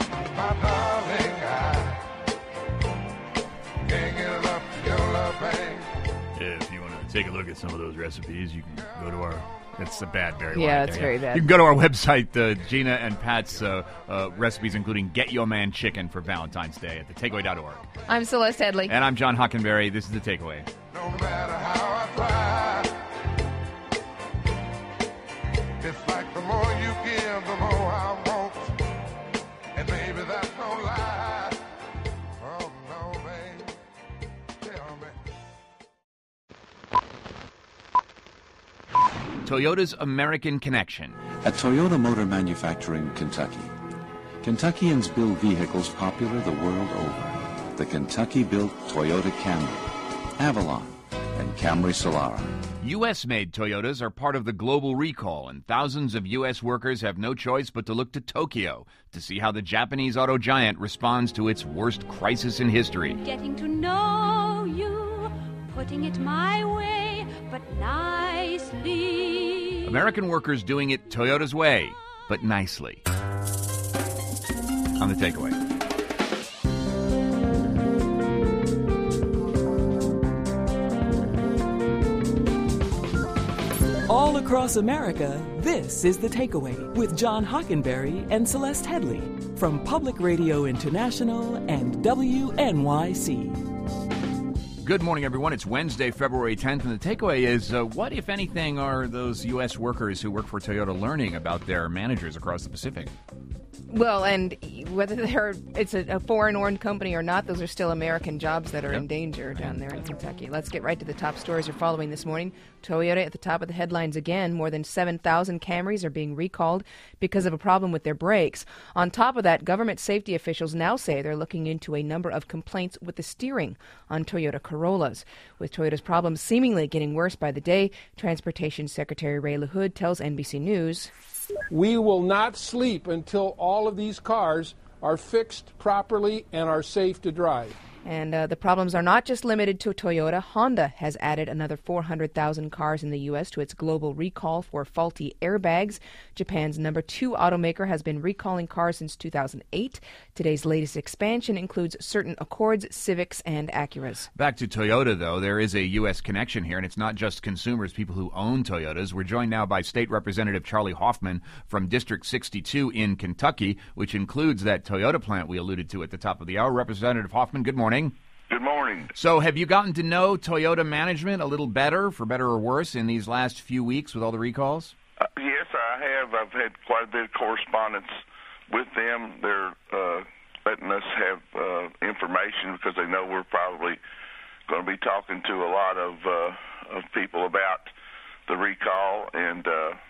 Bye-bye. If you want to take a look at some of those recipes, you can go to our It's a bad Barry White. Yeah, it's very bad. You can go to our website, Gina and Pat's recipes, including Get Your Man Chicken for Valentine's Day at thetakeaway.org. I'm Celeste Headley. And I'm John Hockenberry. This is The Takeaway. No matter how I try, it's like the more you give, the more I want. And baby, that's no lie. Oh, no, baby. Tell me. Toyota's American Connection. At Toyota Motor Manufacturing, Kentucky, Kentuckians build vehicles popular the world over. The Kentucky-built Toyota Camry, Avalon, and Camry Solara. U.S.-made Toyotas are part of the global recall, and thousands of U.S. workers have no choice but to look to Tokyo to see how the Japanese auto giant responds to its worst crisis in history. Getting to know you, putting it my way, but nicely. American workers doing it Toyota's way, but nicely. On The Takeaway. All across America, this is The Takeaway with John Hockenberry and Celeste Headley from Public Radio International and WNYC. Good morning, everyone. It's Wednesday, February 10th, and The Takeaway is, what, if anything, are those U.S. workers who work for Toyota learning about their managers across the Pacific? Well, and whether it's a foreign-owned company or not, those are still American jobs that are in danger down there in Kentucky. Let's get right to the top stories you're following this morning. Toyota at the top of the headlines again. More than 7,000 Camrys are being recalled because of a problem with their brakes. On top of that, government safety officials now say they're looking into a number of complaints with the steering on Toyota Corollas. With Toyota's problems seemingly getting worse by the day, Transportation Secretary Ray LaHood tells NBC News, "We will not sleep until all of these cars are fixed properly and are safe to drive." And the problems are not just limited to Toyota. Honda has added another 400,000 cars in the U.S. to its global recall for faulty airbags. Japan's number 2 automaker has been recalling cars since 2008. Today's latest expansion includes certain Accords, Civics, and Acuras. Back to Toyota, though, there is a U.S. connection here, and it's not just consumers, people who own Toyotas. We're joined now by State Representative Charlie Hoffman from District 62 in Kentucky, which includes that Toyota plant we alluded to at the top of the hour. Representative Hoffman, good morning. Good morning. So have you gotten to know Toyota management a little better, for better or worse, in these last few weeks with all the recalls? Yes, I have. I've had quite a bit of correspondence with them. They're letting us have information because they know we're probably going to be talking to a lot of people about the recall, and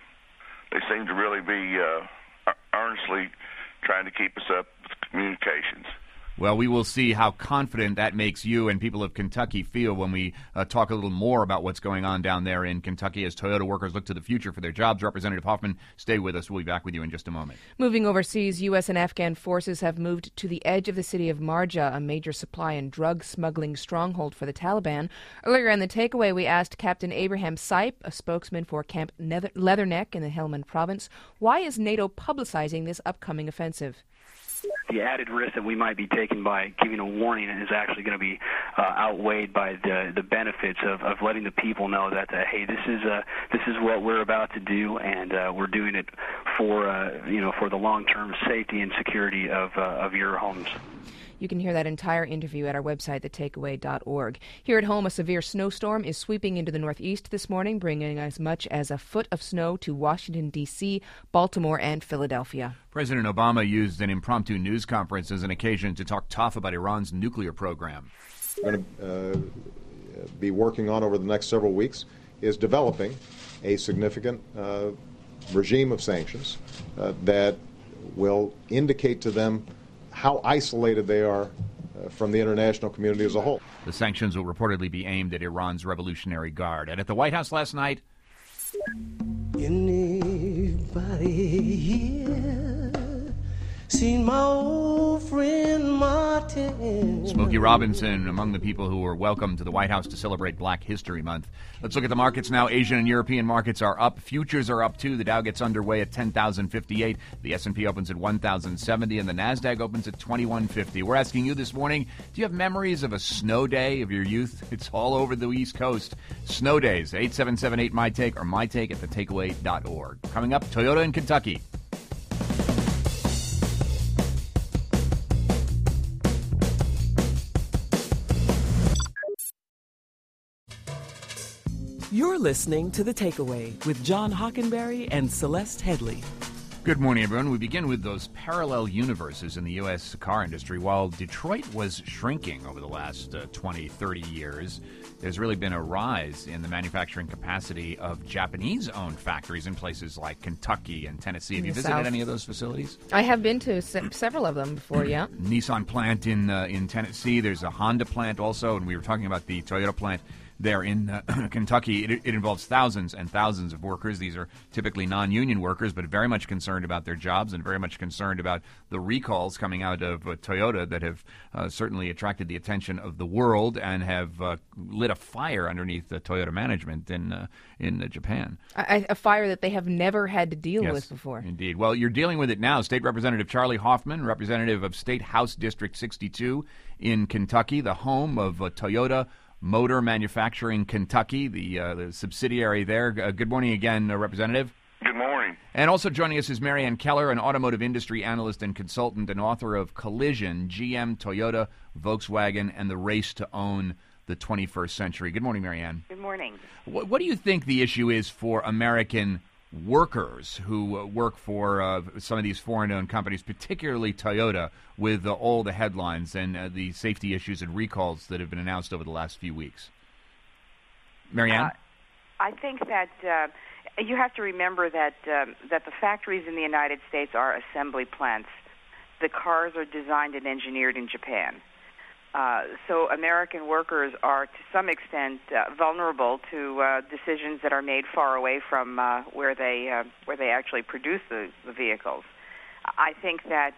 they seem to really be earnestly trying to keep us up with communications. Well, we will see how confident that makes you and people of Kentucky feel when we talk a little more about what's going on down there in Kentucky as Toyota workers look to the future for their jobs. Representative Hoffman, stay with us. We'll be back with you in just a moment. Moving overseas, U.S. and Afghan forces have moved to the edge of the city of Marja, a major supply and drug smuggling stronghold for the Taliban. Earlier in the takeaway, we asked Captain Abraham Sipe, a spokesman for Camp Leatherneck in the Helmand province, why is NATO publicizing this upcoming offensive? The added risk that we might be taking by giving a warning is actually going to be outweighed by the benefits of letting the people know that hey, this is what we're about to do, and we're doing it for for the long-term safety and security of your homes. You can hear that entire interview at our website, thetakeaway.org. Here at home, a severe snowstorm is sweeping into the Northeast this morning, bringing as much as a foot of snow to Washington, D.C., Baltimore, and Philadelphia. President Obama used an impromptu news conference as an occasion to talk tough about Iran's nuclear program. We're going to be working on over the next several weeks is developing a significant regime of sanctions that will indicate to them how isolated they are from the international community as a whole. The sanctions will reportedly be aimed at Iran's Revolutionary Guard. And at the White House last night, anybody here seen my old friend Martin. Smokey Robinson among the people who were welcomed to the White House to celebrate Black History Month. Let's look at the markets now. Asian and European markets are up. Futures are up, too. The Dow gets underway at 10,058. The S&P opens at 1,070, and the NASDAQ opens at 2150. We're asking you this morning, do you have memories of a snow day of your youth? It's all over the East Coast. Snow days, 8778-MyTake or mytake at thetakeaway.org. Coming up, Toyota in Kentucky. You're listening to The Takeaway with John Hockenberry and Celeste Headley. Good morning, everyone. We begin with those parallel universes in the U.S. car industry. While Detroit was shrinking over the last 20, 30 years, there's really been a rise in the manufacturing capacity of Japanese-owned factories in places like Kentucky and Tennessee. Have you visited any of those facilities? I have been to several of them before, yeah. Nissan plant in Tennessee. There's a Honda plant also, and we were talking about the Toyota plant there in Kentucky. It involves thousands and thousands of workers. These are typically non-union workers, but very much concerned about their jobs and very much concerned about the recalls coming out of Toyota that have certainly attracted the attention of the world and have lit a fire underneath the Toyota management in Japan. A fire that they have never had to deal with before. Indeed. Well, you're dealing with it now. State Representative Charlie Hoffman, representative of State House District 62 in Kentucky, the home of Toyota Motor Manufacturing Kentucky, the subsidiary there. Good morning again, Representative. Good morning. And also joining us is Marianne Keller, an automotive industry analyst and consultant and author of Collision, GM, Toyota, Volkswagen, and the Race to Own the 21st Century. Good morning, Marianne. Good morning. What do you think the issue is for American workers who work for some of these foreign-owned companies, particularly Toyota, with all the headlines and the safety issues and recalls that have been announced over the last few weeks? Marianne? I think that you have to remember that the factories in the United States are assembly plants. The cars are designed and engineered in Japan. So American workers are, to some extent, vulnerable to decisions that are made far away from where they actually produce the vehicles. I think that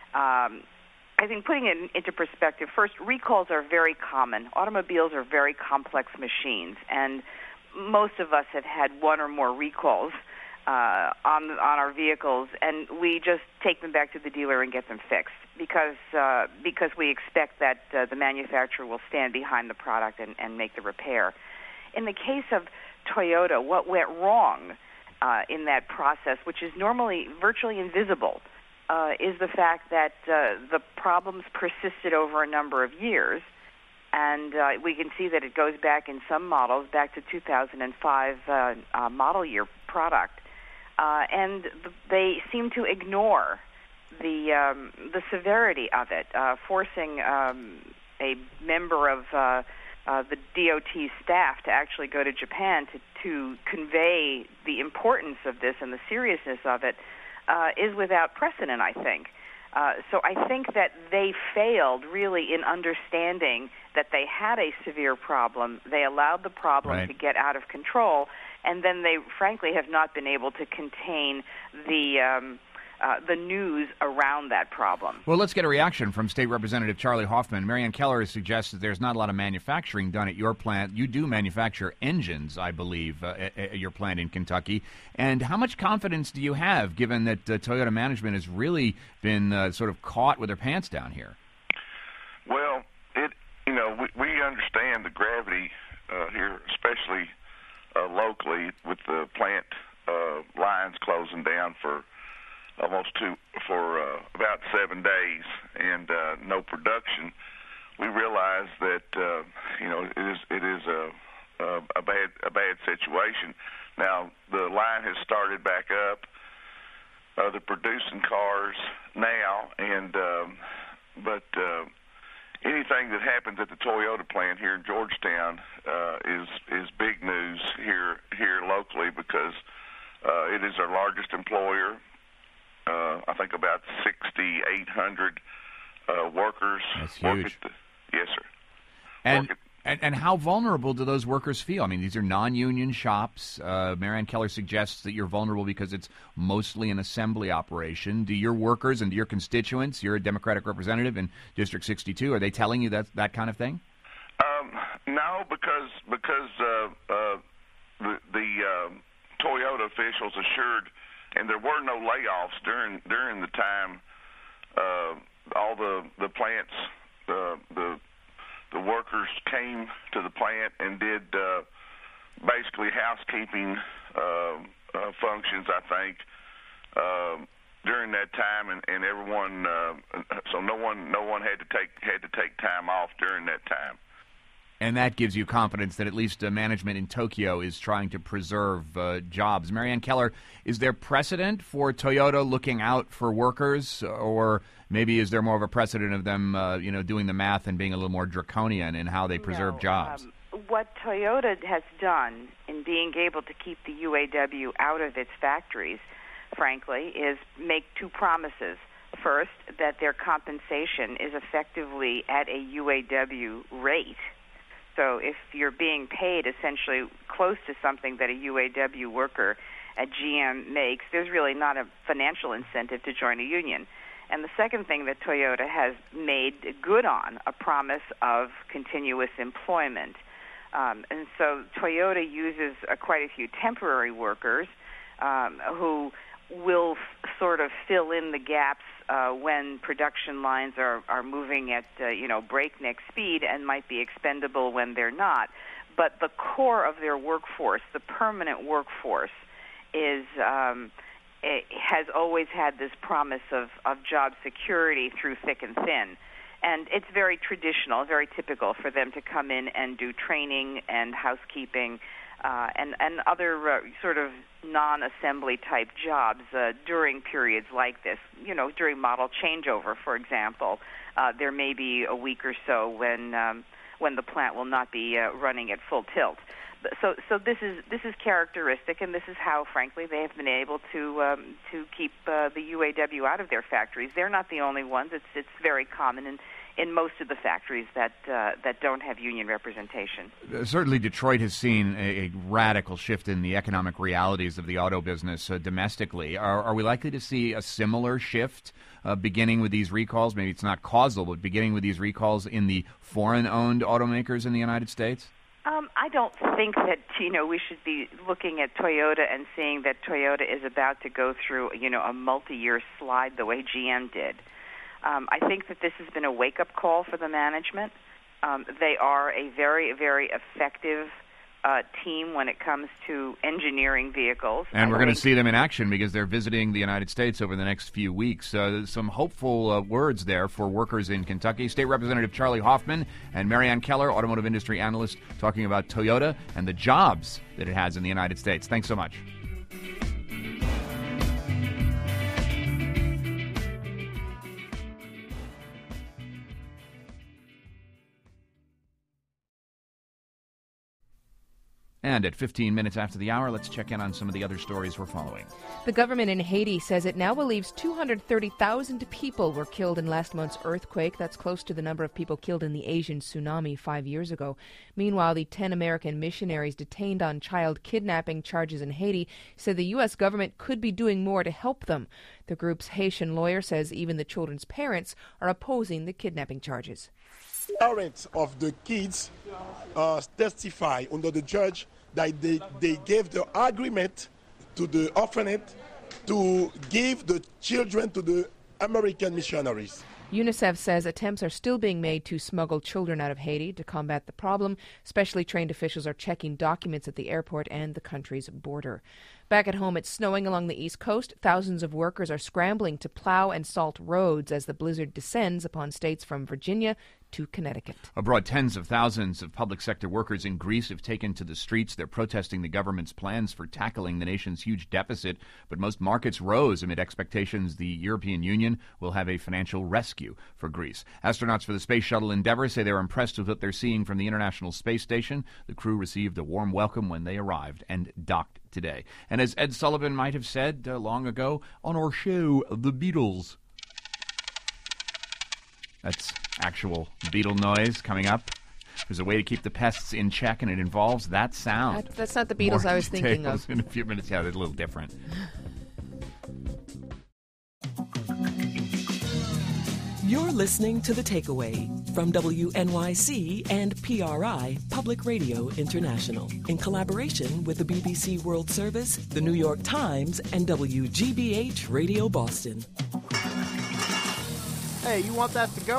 putting it into perspective, first, recalls are very common. Automobiles are very complex machines, and most of us have had one or more recalls on our vehicles, and we just take them back to the dealer and get them fixed because we expect that the manufacturer will stand behind the product and make the repair. In the case of Toyota, what went wrong in that process, which is normally virtually invisible, is the fact that the problems persisted over a number of years, and we can see that it goes back in some models back to 2005 model year product. And they seem to ignore the severity of it, forcing a member of the DOT staff to actually go to Japan to convey the importance of this and the seriousness of it is without precedent, I think. So I think that they failed really in understanding that they had a severe problem. They allowed the problem to get out of control, and then they, frankly, have not been able to contain the news around that problem. Well, let's get a reaction from State Representative Charlie Hoffman. Marianne Keller has suggested there's not a lot of manufacturing done at your plant. You do manufacture engines, I believe, at your plant in Kentucky. And how much confidence do you have, given that Toyota management has really been sort of caught with their pants down here? Well, we understand the gravity here, especially locally, with the plant lines closing down for about 7 days and no production. We realize that it is a bad situation. Now the line has started back up. They're producing cars now, but anything that happens at the Toyota plant here in Georgetown is big news here locally because it is our largest employer. I think about 6,800 workers. That's huge. Yes, sir. And And how vulnerable do those workers feel? I mean, these are non-union shops. Marianne Keller suggests that you're vulnerable because it's mostly an assembly operation. Do your workers and do your constituents, you're a Democratic representative in District 62, are they telling you that kind of thing? No, because the Toyota officials assured, and there were no layoffs during the time. All the plants, the workers came to the plant and did basically housekeeping functions, I think, during that time, and everyone, so no one had to take time off during that time. And that gives you confidence that at least management in Tokyo is trying to preserve jobs. Marianne Keller, is there precedent for Toyota looking out for workers, or maybe is there more of a precedent of them, doing the math and being a little more draconian in how they preserve jobs? What Toyota has done in being able to keep the UAW out of its factories, frankly, is make two promises. First, that their compensation is effectively at a UAW rate. So if you're being paid essentially close to something that a UAW worker at GM makes, there's really not a financial incentive to join a union. And the second thing that Toyota has made good on, a promise of continuous employment. And so Toyota uses quite a few temporary workers who will sort of fill in the gaps when production lines are moving at breakneck speed and might be expendable when they're not. But the core of their workforce, the permanent workforce, has always had this promise of job security through thick and thin. And it's very traditional, very typical for them to come in and do training and housekeeping and other sort of non-assembly type jobs during periods like this. During model changeover, for example, there may be a week or so when the plant will not be running at full tilt. So this is characteristic, and this is how, frankly, they have been able to keep the UAW out of their factories. They're not the only ones. It's very common in most of the factories that don't have union representation. Certainly Detroit has seen a radical shift in the economic realities of the auto business domestically. Are we likely to see a similar shift beginning with these recalls? Maybe it's not causal, but beginning with these recalls in the foreign-owned automakers in the United States? I don't think that, we should be looking at Toyota and seeing that Toyota is about to go through, a multi-year slide the way GM did. I think that this has been a wake-up call for the management. They are a very, very effective team when it comes to engineering vehicles. And we're going to see them in action because they're visiting the United States over the next few weeks. Some hopeful words there for workers in Kentucky. State Representative Charlie Hoffman and Marianne Keller, automotive industry analyst, talking about Toyota and the jobs that it has in the United States. Thanks so much. And at 15 minutes after the hour, let's check in on some of the other stories we're following. The government in Haiti says it now believes 230,000 people were killed in last month's earthquake. That's close to the number of people killed in the Asian tsunami 5 years ago. Meanwhile, the 10 American missionaries detained on child kidnapping charges in Haiti said the U.S. government could be doing more to help them. The group's Haitian lawyer says even the children's parents are opposing the kidnapping charges. Parents of the kids testify under the judge that they gave the agreement to the orphanage to give the children to the American missionaries. UNICEF says attempts are still being made to smuggle children out of Haiti. To combat the problem, specially trained officials are checking documents at the airport and the country's border. Back at home, it's snowing along the East Coast. Thousands of workers are scrambling to plow and salt roads as the blizzard descends upon states from Virginia to Connecticut. Abroad, tens of thousands of public sector workers in Greece have taken to the streets. They're protesting the government's plans for tackling the nation's huge deficit. But most markets rose amid expectations the European Union will have a financial rescue for Greece. Astronauts for the Space Shuttle Endeavour say they're impressed with what they're seeing from the International Space Station. The crew received a warm welcome when they arrived and docked today. And as Ed Sullivan might have said long ago on our show, The Beatles. That's actual Beatle noise coming up. There's a way to keep the pests in check, and it involves that sound. That's not the Beatles More I was thinking of. In a few minutes, yeah, they're a little different. You're listening to The Takeaway from WNYC and PRI, Public Radio International, in collaboration with the BBC World Service, the New York Times, and WGBH Radio Boston. Hey, you want that to go?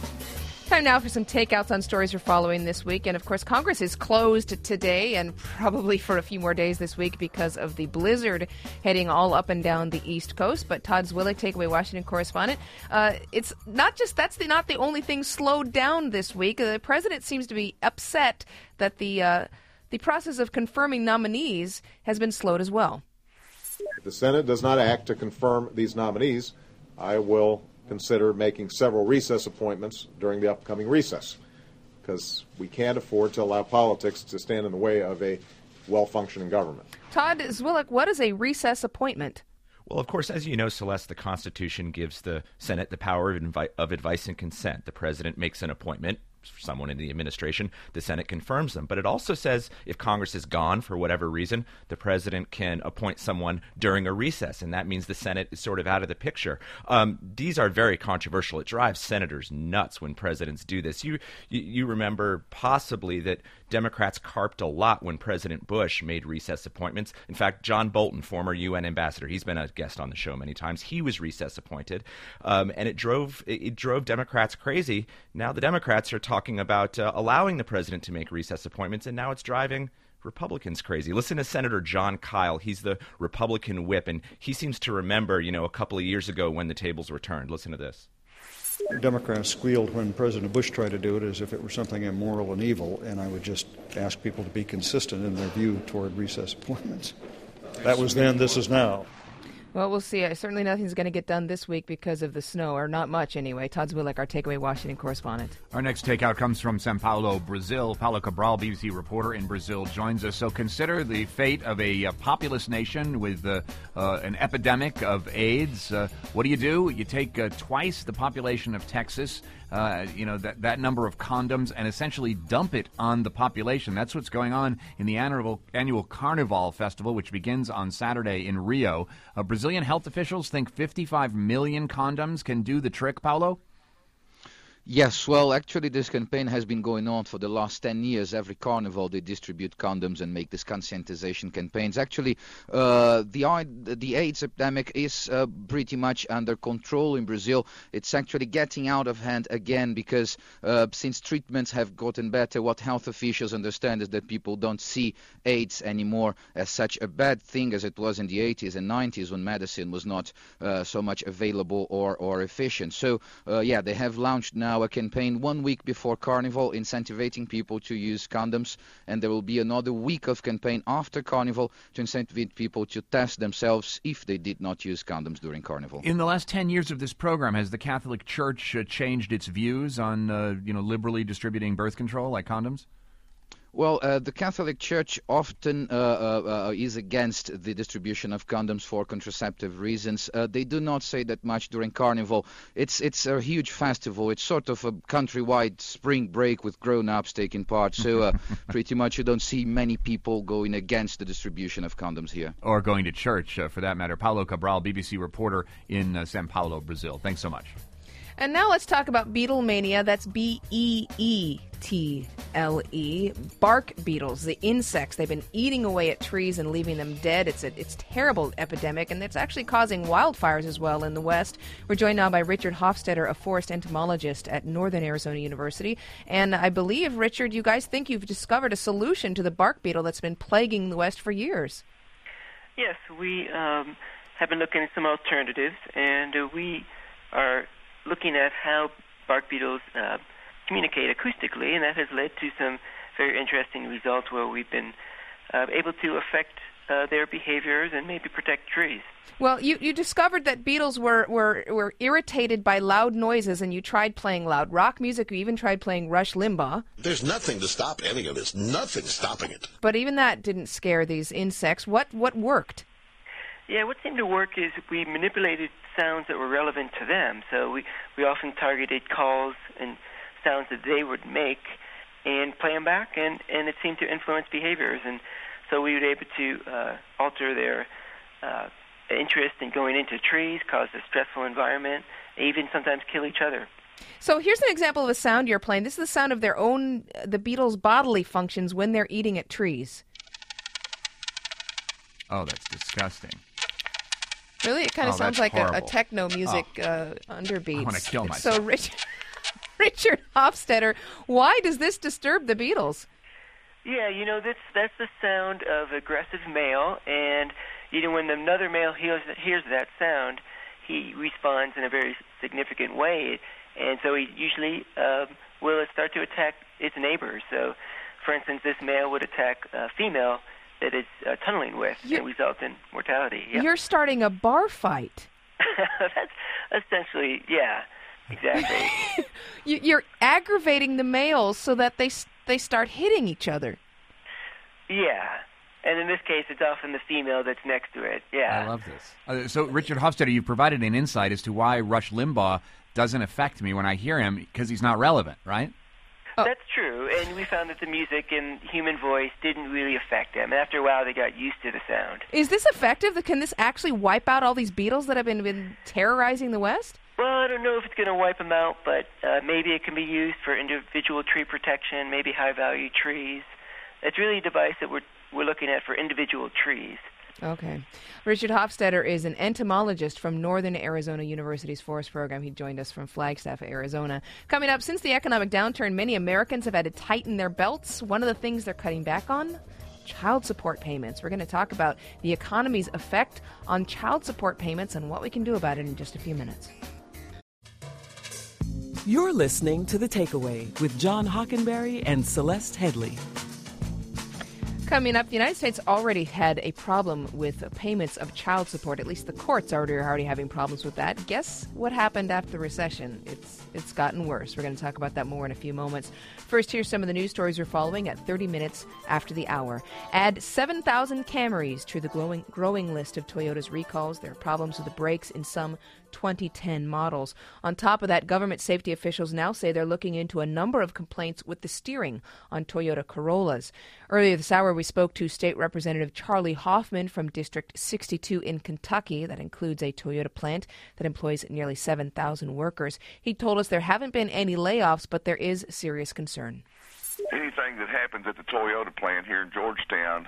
Time now for some takeouts on stories we're following this week. And, of course, Congress is closed today and probably for a few more days this week because of the blizzard heading all up and down the East Coast. But Todd Zwillich, Takeaway Washington correspondent, it's not just not the only thing slowed down this week. The president seems to be upset that the process of confirming nominees has been slowed as well. If the Senate does not act to confirm these nominees, I will consider making several recess appointments during the upcoming recess, because we can't afford to allow politics to stand in the way of a well-functioning government. Todd Zwillich, what is a recess appointment? Well, of course, as you know, Celeste, the Constitution gives the Senate the power of advice and consent. The president makes an appointment for someone in the administration, the Senate confirms them. But it also says if Congress is gone for whatever reason, the president can appoint someone during a recess, and that means the Senate is sort of out of the picture. These are very controversial. It drives senators nuts when presidents do this. You remember possibly that Democrats carped a lot when President Bush made recess appointments. In fact, John Bolton, former UN ambassador, he's been a guest on the show many times. He was recess appointed, and it drove Democrats crazy. Now the Democrats are talking about allowing the president to make recess appointments, and now it's driving Republicans crazy. Listen to Senator John Kyle. He's the Republican whip, and he seems to remember, a couple of years ago when the tables were turned. Listen to this. Democrats squealed when President Bush tried to do it as if it were something immoral and evil, and I would just ask people to be consistent in their view toward recess appointments. That was then, this is now. Well, we'll see. Certainly nothing's going to get done this week because of the snow, or not much anyway. Todd Zwillich, our Takeaway Washington correspondent. Our next takeout comes from São Paulo, Brazil. Paulo Cabral, BBC reporter in Brazil, joins us. So consider the fate of a populous nation with an epidemic of AIDS. What do? You take twice the population of Texas, that number of condoms, and essentially dump it on the population. That's what's going on in the annual Carnival Festival, which begins on Saturday in Rio. Brazilian health officials think 55 million condoms can do the trick, Paulo? Yes, well, actually, this campaign has been going on for the last 10 years. Every carnival, they distribute condoms and make these conscientization campaigns. Actually, the AIDS epidemic is pretty much under control in Brazil. It's actually getting out of hand again because since treatments have gotten better, what health officials understand is that people don't see AIDS anymore as such a bad thing as it was in the 80s and 90s when medicine was not so much available or efficient. So, they have launched now a campaign 1 week before Carnival incentivizing people to use condoms, and there will be another week of campaign after Carnival to incentivize people to test themselves if they did not use condoms during Carnival. In the last 10 years of this program, has the Catholic Church changed its views on liberally distributing birth control like condoms? Well, the Catholic Church often is against the distribution of condoms for contraceptive reasons. They do not say that much during Carnival. It's a huge festival. It's sort of a countrywide spring break with grown-ups taking part. So pretty much you don't see many people going against the distribution of condoms here. Or going to church, for that matter. Paulo Cabral, BBC reporter in São Paulo, Brazil. Thanks so much. And now let's talk about beetle mania. That's Beetle. Bark beetles, the insects. They've been eating away at trees and leaving them dead. It's a terrible epidemic, and it's actually causing wildfires as well in the West. We're joined now by Richard Hofstetter, a forest entomologist at Northern Arizona University. And I believe, Richard, you guys think you've discovered a solution to the bark beetle that's been plaguing the West for years. Yes, we have been looking at some alternatives, and we are looking at how bark beetles communicate acoustically, and that has led to some very interesting results where we've been able to affect their behaviors and maybe protect trees. Well, you discovered that beetles were irritated by loud noises, and you tried playing loud rock music. You even tried playing Rush Limbaugh. There's nothing to stop any of this. Nothing stopping it. But even that didn't scare these insects. What worked? Yeah, what seemed to work is we manipulated sounds that were relevant to them. So we often targeted calls and sounds that they would make and play them back, and it seemed to influence behaviors. And so we were able to alter their interest in going into trees, cause a stressful environment, even sometimes kill each other. So here's an example of a sound you're playing. This is the sound of the beetles' bodily functions when they're eating at trees. Oh, that's disgusting. Really? It kind of sounds like a techno music underbeat. I want to kill myself. So Richard Hofstetter, why does this disturb the beetles? Yeah, that's the sound of aggressive male, and when another male hears that sound, he responds in a very significant way, and so he usually will start to attack its neighbors. So, for instance, this male would attack a female that it's tunneling with and result in mortality. Yeah. You're starting a bar fight. That's essentially, yeah, exactly. You're aggravating the males so that they start hitting each other. Yeah. And in this case, it's often the female that's next to it. Yeah. I love this. So, Richard Hofstetter, you provided an insight as to why Rush Limbaugh doesn't affect me when I hear him, because he's not relevant, right? That's true, and we found that the music and human voice didn't really affect them. And after a while, they got used to the sound. Is this effective? Can this actually wipe out all these beetles that have been terrorizing the West? Well, I don't know if it's going to wipe them out, but maybe it can be used for individual tree protection, maybe high-value trees. It's really a device that we're looking at for individual trees. Okay. Richard Hofstetter is an entomologist from Northern Arizona University's Forest Program. He joined us from Flagstaff, Arizona. Coming up, since the economic downturn, many Americans have had to tighten their belts. One of the things they're cutting back on, child support payments. We're going to talk about the economy's effect on child support payments and what we can do about it in just a few minutes. You're listening to The Takeaway with John Hockenberry and Celeste Headley. Coming up, the United States already had a problem with payments of child support. At least the courts are already having problems with that. Guess what happened after the recession? It's gotten worse. We're going to talk about that more in a few moments. First, here's some of the news stories we're following at 30 minutes after the hour. Add 7,000 Camrys to the growing list of Toyota's recalls. There are problems with the brakes in some 2010 models. On top of that, government safety officials now say they're looking into a number of complaints with the steering on Toyota Corollas. Earlier this hour, we spoke to State Representative Charlie Hoffman from District 62 in Kentucky. That includes a Toyota plant that employs nearly 7,000 workers. He told us there haven't been any layoffs, but there is serious concern. Anything that happens at the Toyota plant here in Georgetown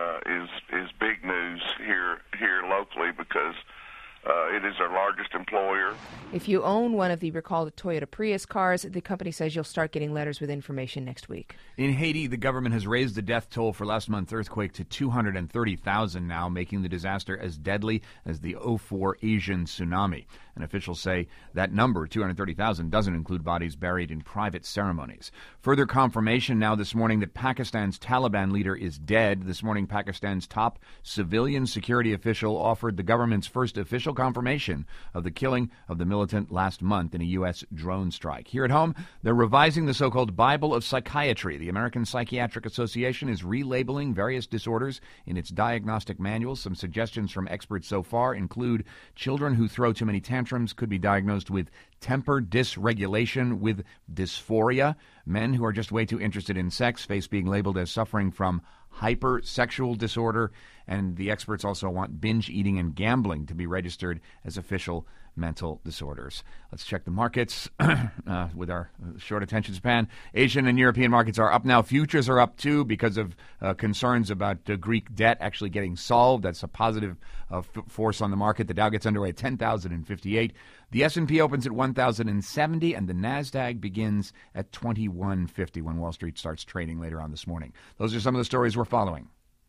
is big news here locally, because it is our largest employer. If you own one of the recalled Toyota Prius cars, the company says you'll start getting letters with information next week. In Haiti, the government has raised the death toll for last month's earthquake to 230,000 now, making the disaster as deadly as the 2004 Asian tsunami. And officials say that number, 230,000, doesn't include bodies buried in private ceremonies. Further confirmation now this morning that Pakistan's Taliban leader is dead. This morning, Pakistan's top civilian security official offered the government's first official confirmation of the killing of the militant last month in a U.S. drone strike. Here at home, they're revising the so-called Bible of Psychiatry. The American Psychiatric Association is relabeling various disorders in its diagnostic manual. Some suggestions from experts so far include children who throw too many tantrums could be diagnosed with temper dysregulation with dysphoria. Men who are just way too interested in sex face being labeled as suffering from hypersexual disorder. And the experts also want binge eating and gambling to be registered as official mental disorders. Let's check the markets with our short attention span. Asian and European markets are up now. Futures are up, too, because of concerns about Greek debt actually getting solved. That's a positive force on the market. The Dow gets underway at 10,058. The S&P opens at 1,070, and the NASDAQ begins at 2150 when Wall Street starts trading later on this morning. Those are some of the stories we're following.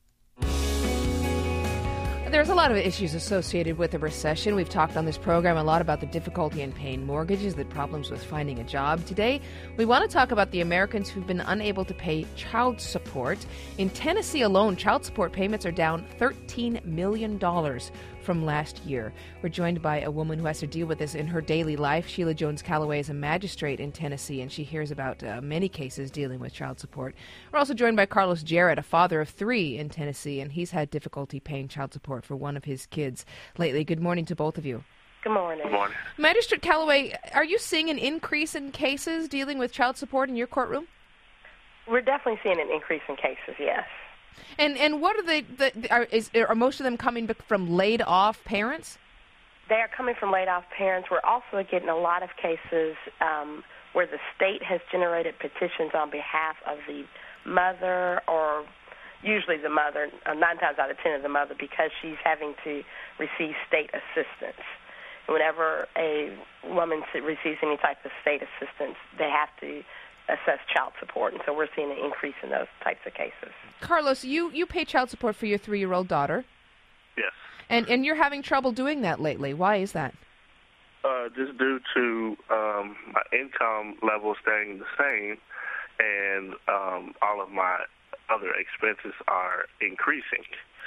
There's a lot of issues associated with the recession. We've talked on this program a lot about the difficulty in paying mortgages, the problems with finding a job. Today, we want to talk about the Americans who've been unable to pay child support. In Tennessee alone, child support payments are down $13 million from last year. We're joined by a woman who has to deal with this in her daily life. Sheila Jones Calloway is a magistrate in Tennessee, and she hears about many cases dealing with child support. We're also joined by Carlos Jarrett, a father of 3 in Tennessee, and he's had difficulty paying child support for one of his kids lately. Good morning to both of you. Good morning. Good morning. Magistrate Calloway, are you seeing an increase in cases dealing with child support in your courtroom? We're definitely seeing an increase in cases, yes. And what are are most of them coming from laid-off parents? They are coming from laid-off parents. We're also getting a lot of cases where the state has generated petitions on behalf of the mother, or usually the mother, 9 times out of 10 of the mother, because she's having to receive state assistance. Whenever a woman receives any type of state assistance, they have to assess child support, and so we're seeing an increase in those types of cases. Carlos, you pay child support for your 3-year-old daughter. Yes. And you're having trouble doing that lately. Why is that? Just due to my income level staying the same, and all of my other expenses are increasing.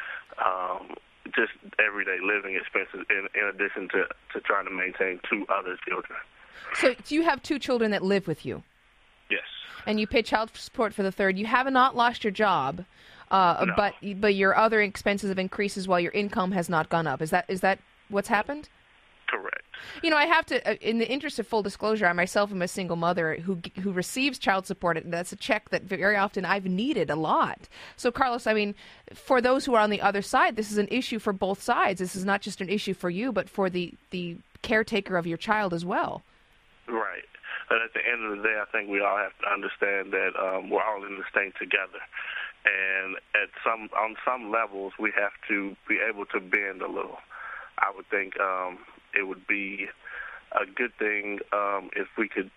Just everyday living expenses in addition to trying to maintain 2 other children. So you have 2 children that live with you? Yes. And you pay child support for the 3rd. You have not lost your job, No. but your other expenses have increased while your income has not gone up. Is that what's happened? Correct. You know, I have to, in the interest of full disclosure, I myself am a single mother who receives child support. That's a check that very often I've needed a lot. So, Carlos, I mean, for those who are on the other side, this is an issue for both sides. This is not just an issue for you, but for the caretaker of your child as well. Right. But at the end of the day, I think we all have to understand that we're all in this thing together. And on some levels, we have to be able to bend a little. I would think it would be a good thing if we could,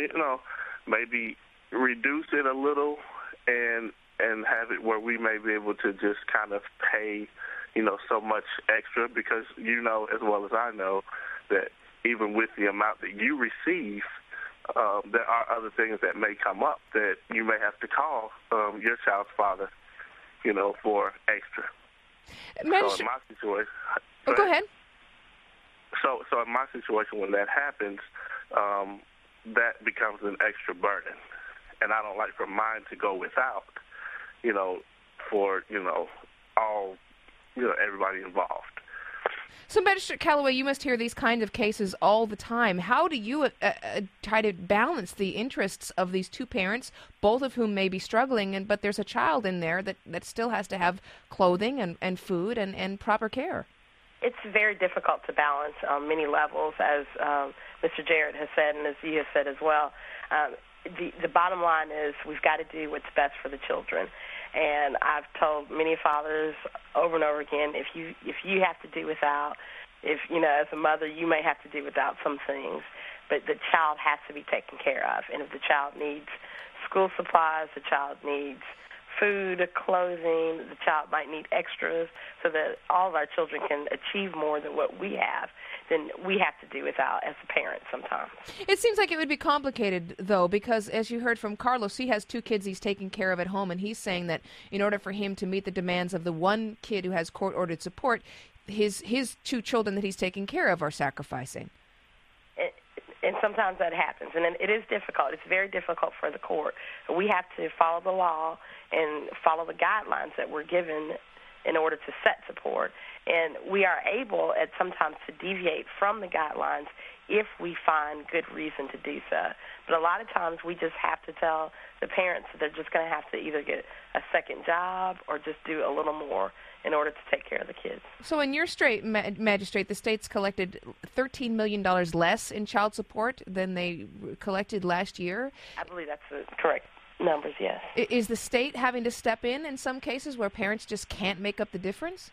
maybe reduce it a little and have it where we may be able to just kind of pay, so much extra, because you know as well as I know that even with the amount that you receive, there are other things that may come up that you may have to call your child's father, for extra. So in my situation, go ahead. So in my situation, when that happens, that becomes an extra burden, and I don't like for mine to go without, for all everybody involved. So, Magistrate Calloway, you must hear these kinds of cases all the time. How do you try to balance the interests of these 2 parents, both of whom may be struggling, but there's a child in there that still has to have clothing and food and proper care? It's very difficult to balance on many levels, as Mr. Jarrett has said and as you have said as well. The bottom line is we've got to do what's best for the children. And I've told many fathers over and over again, if you have to do without, as a mother, you may have to do without some things, but the child has to be taken care of. And if the child needs school supplies, the child needs food, clothing, the child might need extras so that all of our children can achieve more than what we have, then we have to do without as a parent sometimes. It seems like it would be complicated, though, because as you heard from Carlos, he has 2 kids he's taking care of at home, and he's saying that in order for him to meet the demands of the one kid who has court-ordered support, his 2 children that he's taking care of are sacrificing. And sometimes that happens, and it is difficult. It's very difficult for the court. We have to follow the law and follow the guidelines that we're given in order to set support. And we are able at sometimes to deviate from the guidelines if we find good reason to do so. But a lot of times we just have to tell the parents that they're just going to have to either get a second job or just do a little more in order to take care of the kids. So in your magistrate, the state's collected $13 million less in child support than they collected last year? I believe that's the correct numbers, yes. Is the state having to step in some cases where parents just can't make up the difference?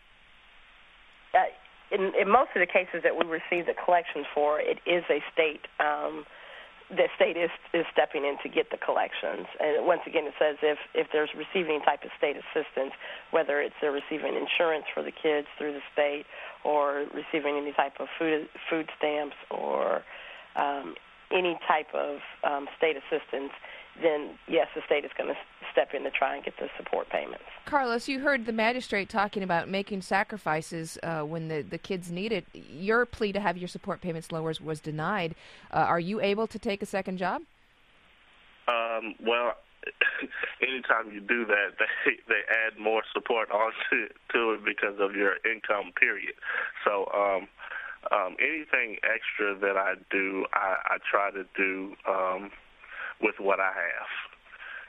In most of the cases that we receive the collections for, it is a state. The state is stepping in to get the collections. And once again, it says if there's receiving type of state assistance, whether it's they're receiving insurance for the kids through the state or receiving any type of food stamps or any type of state assistance, then yes, the state is going to step in to try and get the support payments. Carlos, you heard the magistrate talking about making sacrifices when the kids need it. Your plea to have your support payments lowered was denied. Are you able to take a second job? Well, anytime you do that, they add more support onto it because of your income, period. So anything extra that I do, I try to do with what I have.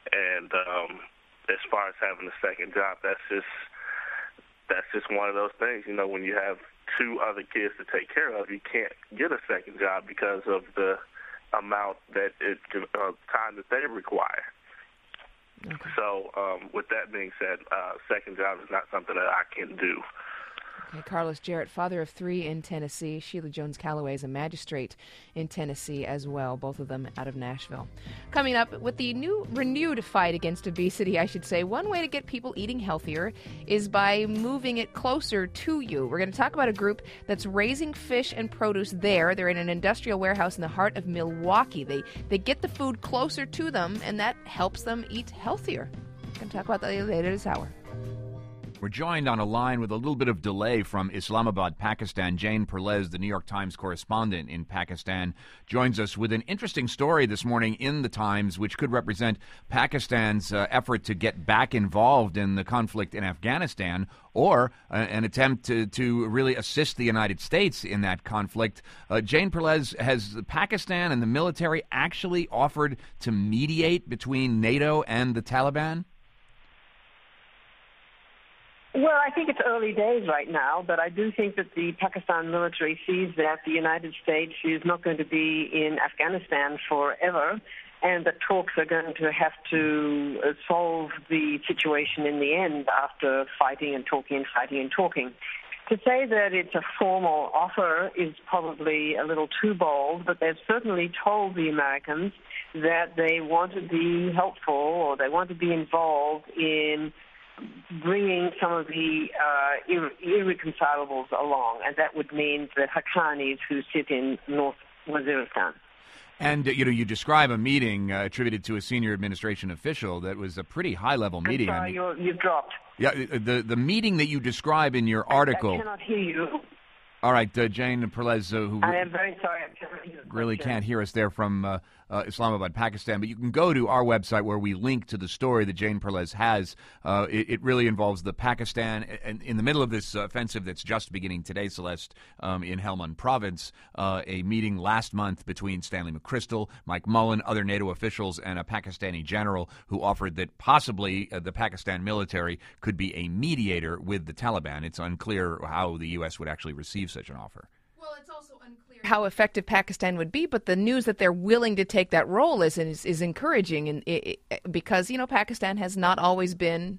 And as far as having a second job, that's just one of those things. You know, when you have two other kids to take care of, you can't get a second job because of the amount time that they require. Okay. So with that being said, second job is not something that I can do. Okay, Carlos Jarrett, father of 3 in Tennessee. Sheila Jones Calloway is a magistrate in Tennessee as well, both of them out of Nashville. Coming up, with the renewed fight against obesity, I should say, one way to get people eating healthier is by moving it closer to you. We're going to talk about a group that's raising fish and produce there. They're in an industrial warehouse in the heart of Milwaukee. They get the food closer to them, and that helps them eat healthier. We're going to talk about that later this hour. We're joined on a line with a little bit of delay from Islamabad, Pakistan. Jane Perlez, the New York Times correspondent in Pakistan, joins us with an interesting story this morning in the Times, which could represent Pakistan's effort to get back involved in the conflict in Afghanistan, or an attempt to really assist the United States in that conflict. Jane Perlez, has Pakistan and the military actually offered to mediate between NATO and the Taliban? Well, I think it's early days right now, but I do think that the Pakistan military sees that the United States is not going to be in Afghanistan forever, and that talks are going to have to solve the situation in the end after fighting and talking and fighting and talking. To say that it's a formal offer is probably a little too bold, but they've certainly told the Americans that they want to be helpful, or they want to be involved in bringing some of the irreconcilables along, and that would mean the Haqqanis who sit in North Waziristan. And, you describe a meeting attributed to a senior administration official that was a pretty high-level meeting. I'm sorry, you've dropped. Yeah, the meeting that you describe in your article. I cannot hear you. All right, Jane Perlez, who I am very sorry, I cannot hear you. Really can't hear us there from Islamabad, Pakistan, but you can go to our website where we link to the story that Jane Perlez has. It really involves the Pakistan, and in the middle of this offensive that's just beginning today, Celeste, in Helmand province, a meeting last month between Stanley McChrystal, Mike Mullen, other NATO officials, and a Pakistani general who offered that possibly the Pakistan military could be a mediator with the Taliban. It's unclear how the U.S. would actually receive such an offer. Well, it's also unclear how effective Pakistan would be, but the news that they're willing to take that role is encouraging, and because Pakistan has not always been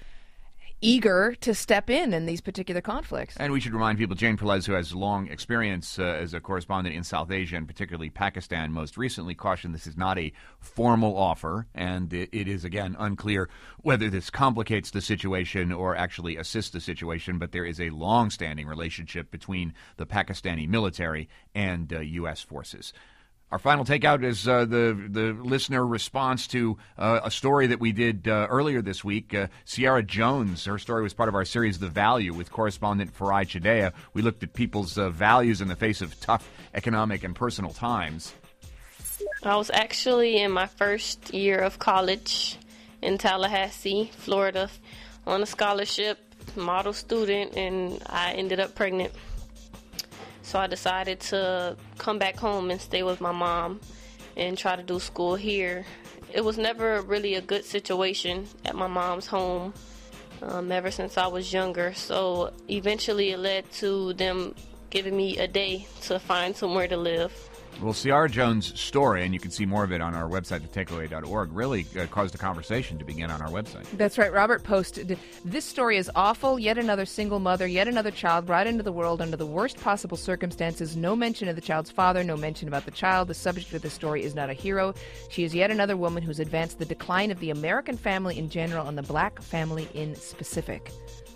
eager to step in these particular conflicts. And we should remind people, Jane Perlez, who has long experience as a correspondent in South Asia and particularly Pakistan, most recently cautioned this is not a formal offer, and it is, again, unclear whether this complicates the situation or actually assists the situation, but there is a long-standing relationship between the Pakistani military and U.S. forces. Our final takeout is the listener response to a story that we did earlier this week. Sierra Jones, her story was part of our series The Value with correspondent Farai Chidea. We looked at people's values in the face of tough economic and personal times. I was actually in my first year of college in Tallahassee, Florida, on a scholarship, model student, and I ended up pregnant. So I decided to come back home and stay with my mom and try to do school here. It was never really a good situation at my mom's home ever since I was younger. So eventually it led to them giving me a day to find somewhere to live. Well, Sierra Jones' story, and you can see more of it on our website, thetakeaway.org, really caused a conversation to begin on our website. That's right. Robert posted, "This story is awful. Yet another single mother, yet another child brought into the world under the worst possible circumstances. No mention of the child's father, no mention about the child. The subject of the story is not a hero. She is yet another woman who's advanced the decline of the American family in general and the black family in specific."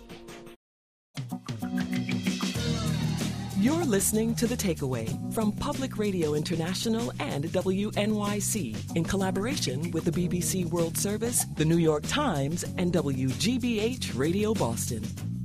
You're listening to The Takeaway from Public Radio International and WNYC in collaboration with the BBC World Service, the New York Times, and WGBH Radio Boston.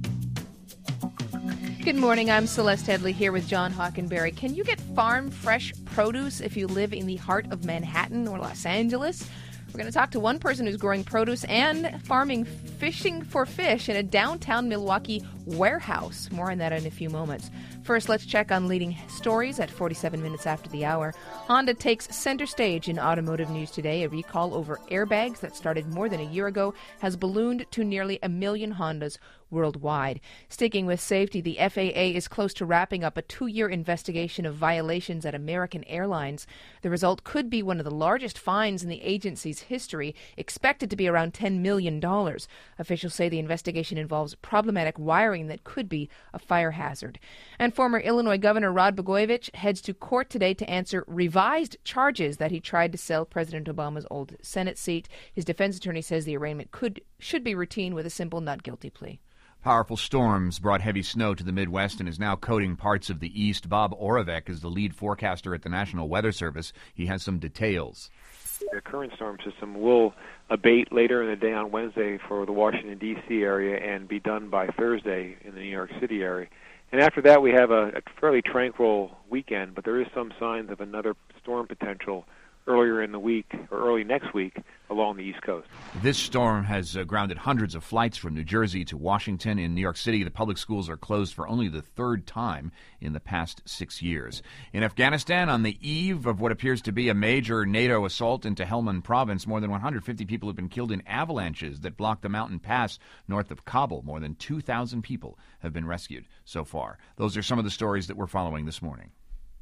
Good morning. I'm Celeste Headley here with John Hockenberry. Can you get farm fresh produce if you live in the heart of Manhattan or Los Angeles? We're going to talk to one person who's growing produce and fishing for fish in a downtown Milwaukee warehouse. More on that in a few moments. First, let's check on leading stories at 47 minutes after the hour. Honda takes center stage in automotive news today. A recall over airbags that started more than a year ago has ballooned to nearly 1 million Hondas worldwide. Sticking with safety, the FAA is close to wrapping up a 2-year investigation of violations at American Airlines. The result could be one of the largest fines in the agency's history, expected to be around $10 million. Officials say the investigation involves problematic wiring that could be a fire hazard. And former Illinois Governor Rod Blagojevich heads to court today to answer revised charges that he tried to sell President Obama's old Senate seat. His defense attorney says the arraignment should be routine with a simple not guilty plea. Powerful storms brought heavy snow to the Midwest and is now coating parts of the East. Bob Oravec is the lead forecaster at the National Weather Service. He has some details. The current storm system will abate later in the day on Wednesday for the Washington, D.C. area and be done by Thursday in the New York City area. And after that, we have a fairly tranquil weekend, but there is some signs of another storm potential earlier in the week or early next week along the East Coast. This storm has grounded hundreds of flights from New Jersey to Washington. In New York City, the public schools are closed for only the third time in the past 6 years. In Afghanistan, on the eve of what appears to be a major NATO assault into Helmand province, more than 150 people have been killed in avalanches that blocked the mountain pass north of Kabul. More than 2,000 people have been rescued so far. Those are some of the stories that we're following this morning.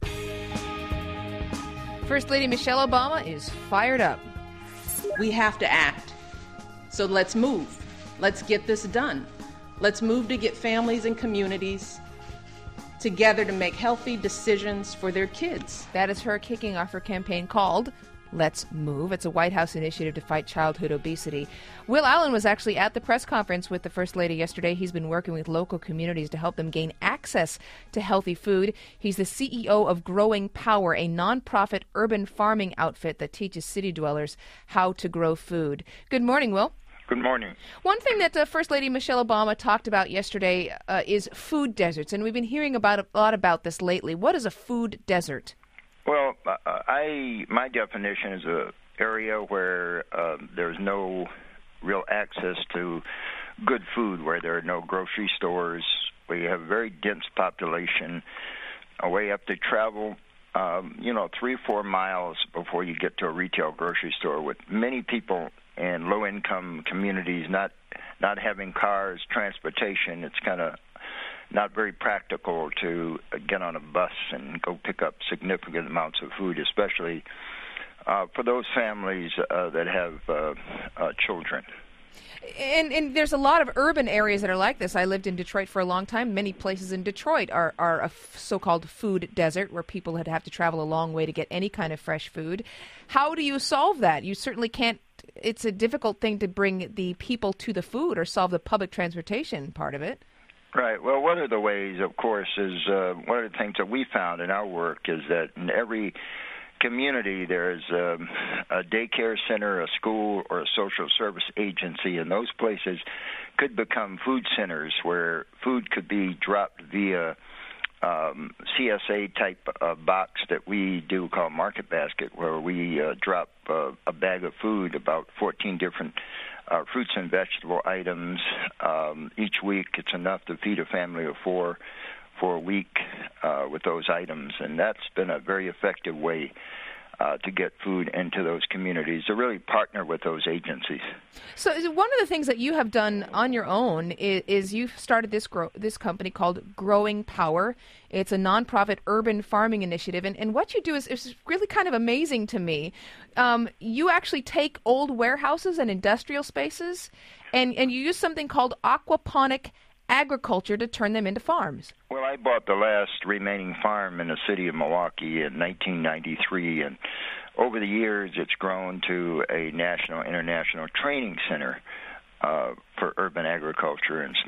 First Lady Michelle Obama is fired up. We have to act. So let's move. Let's get this done. Let's move to get families and communities together to make healthy decisions for their kids. That is her kicking off her campaign called Let's Move. It's a White House initiative to fight childhood obesity. Will Allen was actually at the press conference with the First Lady yesterday. He's been working with local communities to help them gain access to healthy food. He's the CEO of Growing Power, a nonprofit urban farming outfit that teaches city dwellers how to grow food. Good morning, Will. Good morning. One thing that First Lady Michelle Obama talked about yesterday is food deserts, and we've been hearing a lot about this lately. What is a food desert? Well, my definition is an area where there's no real access to good food, where there are no grocery stores, where you have a very dense population, where you have to travel, 3 or 4 miles before you get to a retail grocery store, with many people in low-income communities not having cars, transportation. It's kind of not very practical to get on a bus and go pick up significant amounts of food, especially for those families that have children. And there's a lot of urban areas that are like this. I lived in Detroit for a long time. Many places in Detroit are a so-called food desert where people would have to travel a long way to get any kind of fresh food. How do you solve that? You certainly can't. It's a difficult thing to bring the people to the food or solve the public transportation part of it. Right. Well, one of the ways, of course, is one of the things that we found in our work is that in every community there's a daycare center, a school, or a social service agency, and those places could become food centers where food could be dropped via CSA-type box that we do called Market Basket, where we drop a bag of food, about 14 different fruits and vegetable items. Each week it's enough to feed a family of 4 for a week with those items, and that's been a very effective way to get food into those communities, to really partner with those agencies. So one of the things that you have done on your own is you've started this company called Growing Power. It's a nonprofit urban farming initiative, and what you do is really kind of amazing to me. You actually take old warehouses and industrial spaces, and you use something called aquaponic agriculture to turn them into farms. Well, I bought the last remaining farm in the city of Milwaukee in 1993, and over the years it's grown to a national, international training center for urban agriculture and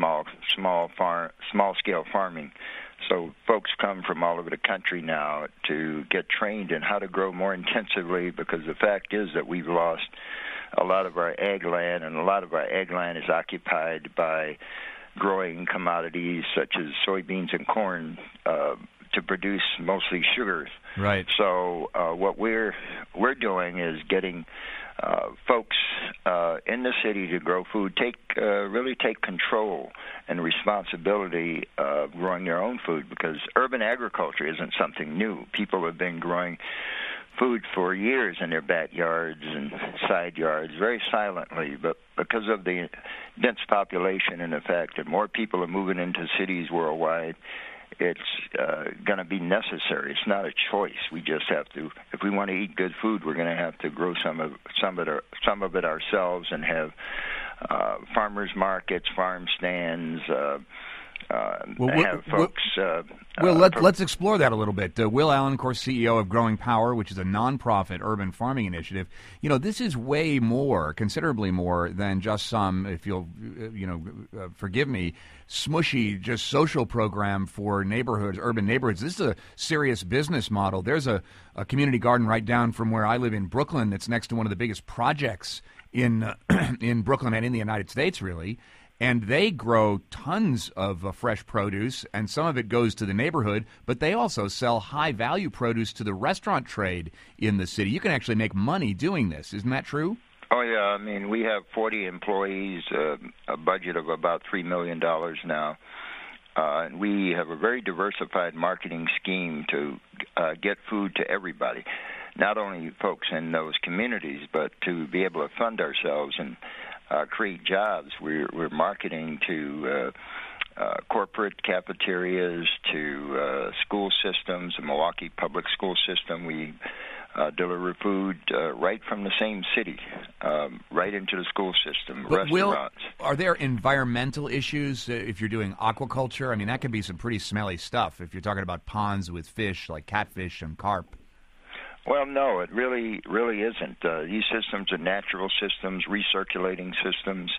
small-scale farming. So folks come from all over the country now to get trained in how to grow more intensively, because the fact is that we've lost a lot of our ag land, and a lot of our ag land is occupied by growing commodities such as soybeans and corn to produce mostly sugars. Right. So what we're doing is getting folks in the city to grow food really take control and responsibility of growing their own food, because urban agriculture isn't something new. People have been growing food for years in their backyards and side yards very silently, but because of the dense population and the fact that more people are moving into cities worldwide, it's going to be necessary. It's not a choice. We just have to. If we want to eat good food, we're going to have to grow some of it ourselves and have farmers markets, farm stands. Have folks. Let's explore that a little bit. Will Allen, of course, CEO of Growing Power, which is a nonprofit urban farming initiative. This is way more, considerably more than just some, if you'll, forgive me, smushy, just social program for neighborhoods, urban neighborhoods. This is a serious business model. There's a community garden right down from where I live in Brooklyn that's next to one of the biggest projects in in Brooklyn and in the United States, really. And they grow tons of fresh produce, and some of it goes to the neighborhood, but they also sell high-value produce to the restaurant trade in the city. You can actually make money doing this. Isn't that true? Oh, yeah. I mean, we have 40 employees, a budget of about $3 million now. And we have a very diversified marketing scheme to get food to everybody, not only folks in those communities, but to be able to fund ourselves and create jobs. We're marketing to corporate cafeterias, to school systems, the Milwaukee public school system. We deliver food right from the same city, right into the school system, but restaurants. Are there environmental issues if you're doing aquaculture? I mean, that could be some pretty smelly stuff if you're talking about ponds with fish like catfish and carp. Well, no, it really isn't. These systems are natural systems, recirculating systems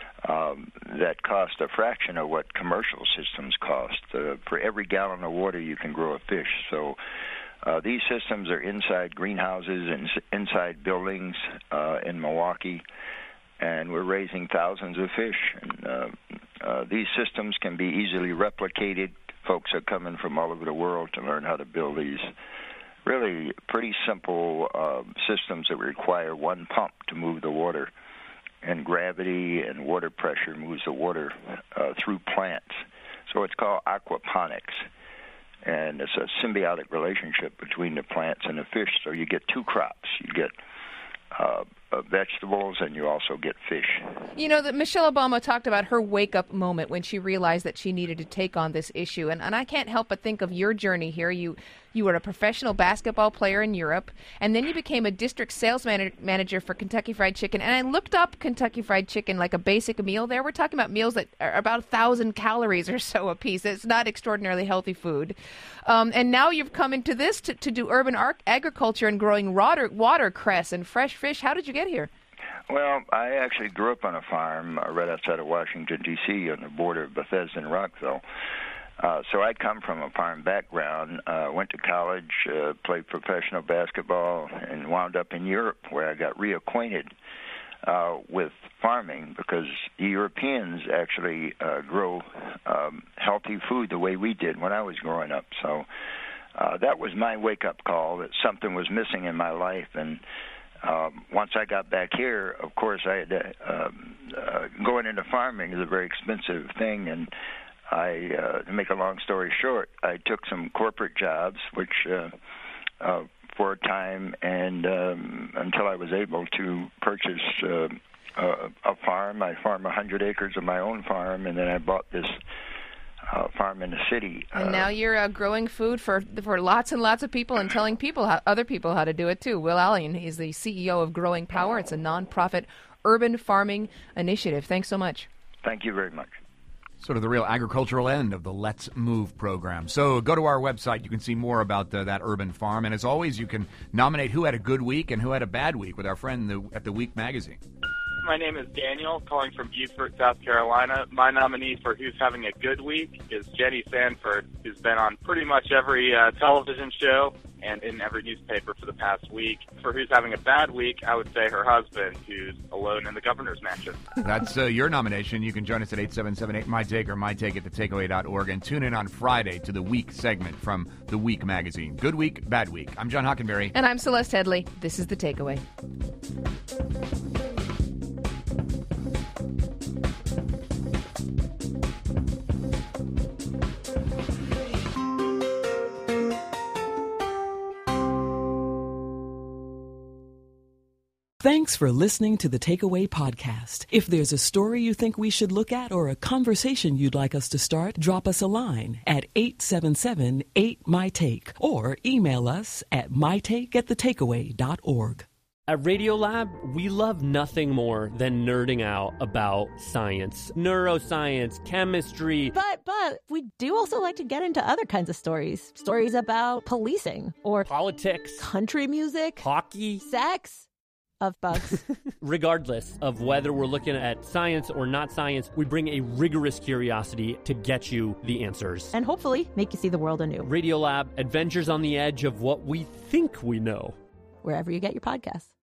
that cost a fraction of what commercial systems cost. For every gallon of water, you can grow a fish. So these systems are inside greenhouses and inside buildings in Milwaukee, and we're raising thousands of fish. And these systems can be easily replicated. Folks are coming from all over the world to learn how to build these really pretty simple systems that require one pump to move the water, and gravity and water pressure moves the water through plants. So it's called aquaponics, and it's a symbiotic relationship between the plants and the fish. So you get two crops. You get vegetables, and you also get fish. That Michelle Obama talked about her wake-up moment when she realized that she needed to take on this issue. And I can't help but think of your journey here. You were a professional basketball player in Europe, and then you became a district sales manager for Kentucky Fried Chicken. And I looked up Kentucky Fried Chicken, like a basic meal there. We're talking about meals that are about 1,000 calories or so a piece. It's not extraordinarily healthy food. And now you've come into this to do urban agriculture and growing watercress and fresh fish. How did you get here? Well, I actually grew up on a farm right outside of Washington, D.C., on the border of Bethesda and Rockville. So I come from a farm background, went to college, played professional basketball, and wound up in Europe, where I got reacquainted with farming, because the Europeans actually grow healthy food the way we did when I was growing up. So that was my wake-up call, that something was missing in my life. And once I got back here, of course, I had to, going into farming is a very expensive thing, and to make a long story short, I took some corporate jobs, which for a time, and until I was able to purchase a farm. I farm 100 acres of my own farm, and then I bought this farm in the city. And now you're growing food for lots and lots of people and telling other people how to do it too. Will Allen, he's the CEO of Growing Power. It's a nonprofit urban farming initiative. Thanks so much. Thank you very much. Sort of the real agricultural end of the Let's Move program. So go to our website. You can see more about that urban farm. And as always, you can nominate who had a good week and who had a bad week with our friend at the Week magazine. My name is Daniel, calling from Beaufort, South Carolina. My nominee for Who's Having a Good Week is Jenny Sanford, who's been on pretty much every television show and in every newspaper for the past week. For who's having a bad week, I would say her husband, who's alone in the governor's mansion. That's your nomination. You can join us at 877-8-MY-TAKE or mytake@thetakeaway.org, and tune in on Friday to the Week segment from The Week magazine. Good week, bad week. I'm John Hockenberry. And I'm Celeste Headley. This is The Takeaway. Thanks for listening to the Takeaway Podcast. If there's a story you think we should look at or a conversation you'd like us to start, drop us a line at 877-8MY-TAKE or email us at mytake@thetakeaway.org. At Radiolab, we love nothing more than nerding out about science, neuroscience, chemistry. But we do also like to get into other kinds of stories. Stories about policing or politics, country music, hockey, sex. Of bugs. Regardless of whether we're looking at science or not science, we bring a rigorous curiosity to get you the answers. And hopefully make you see the world anew. Radiolab, adventures on the edge of what we think we know. Wherever you get your podcasts.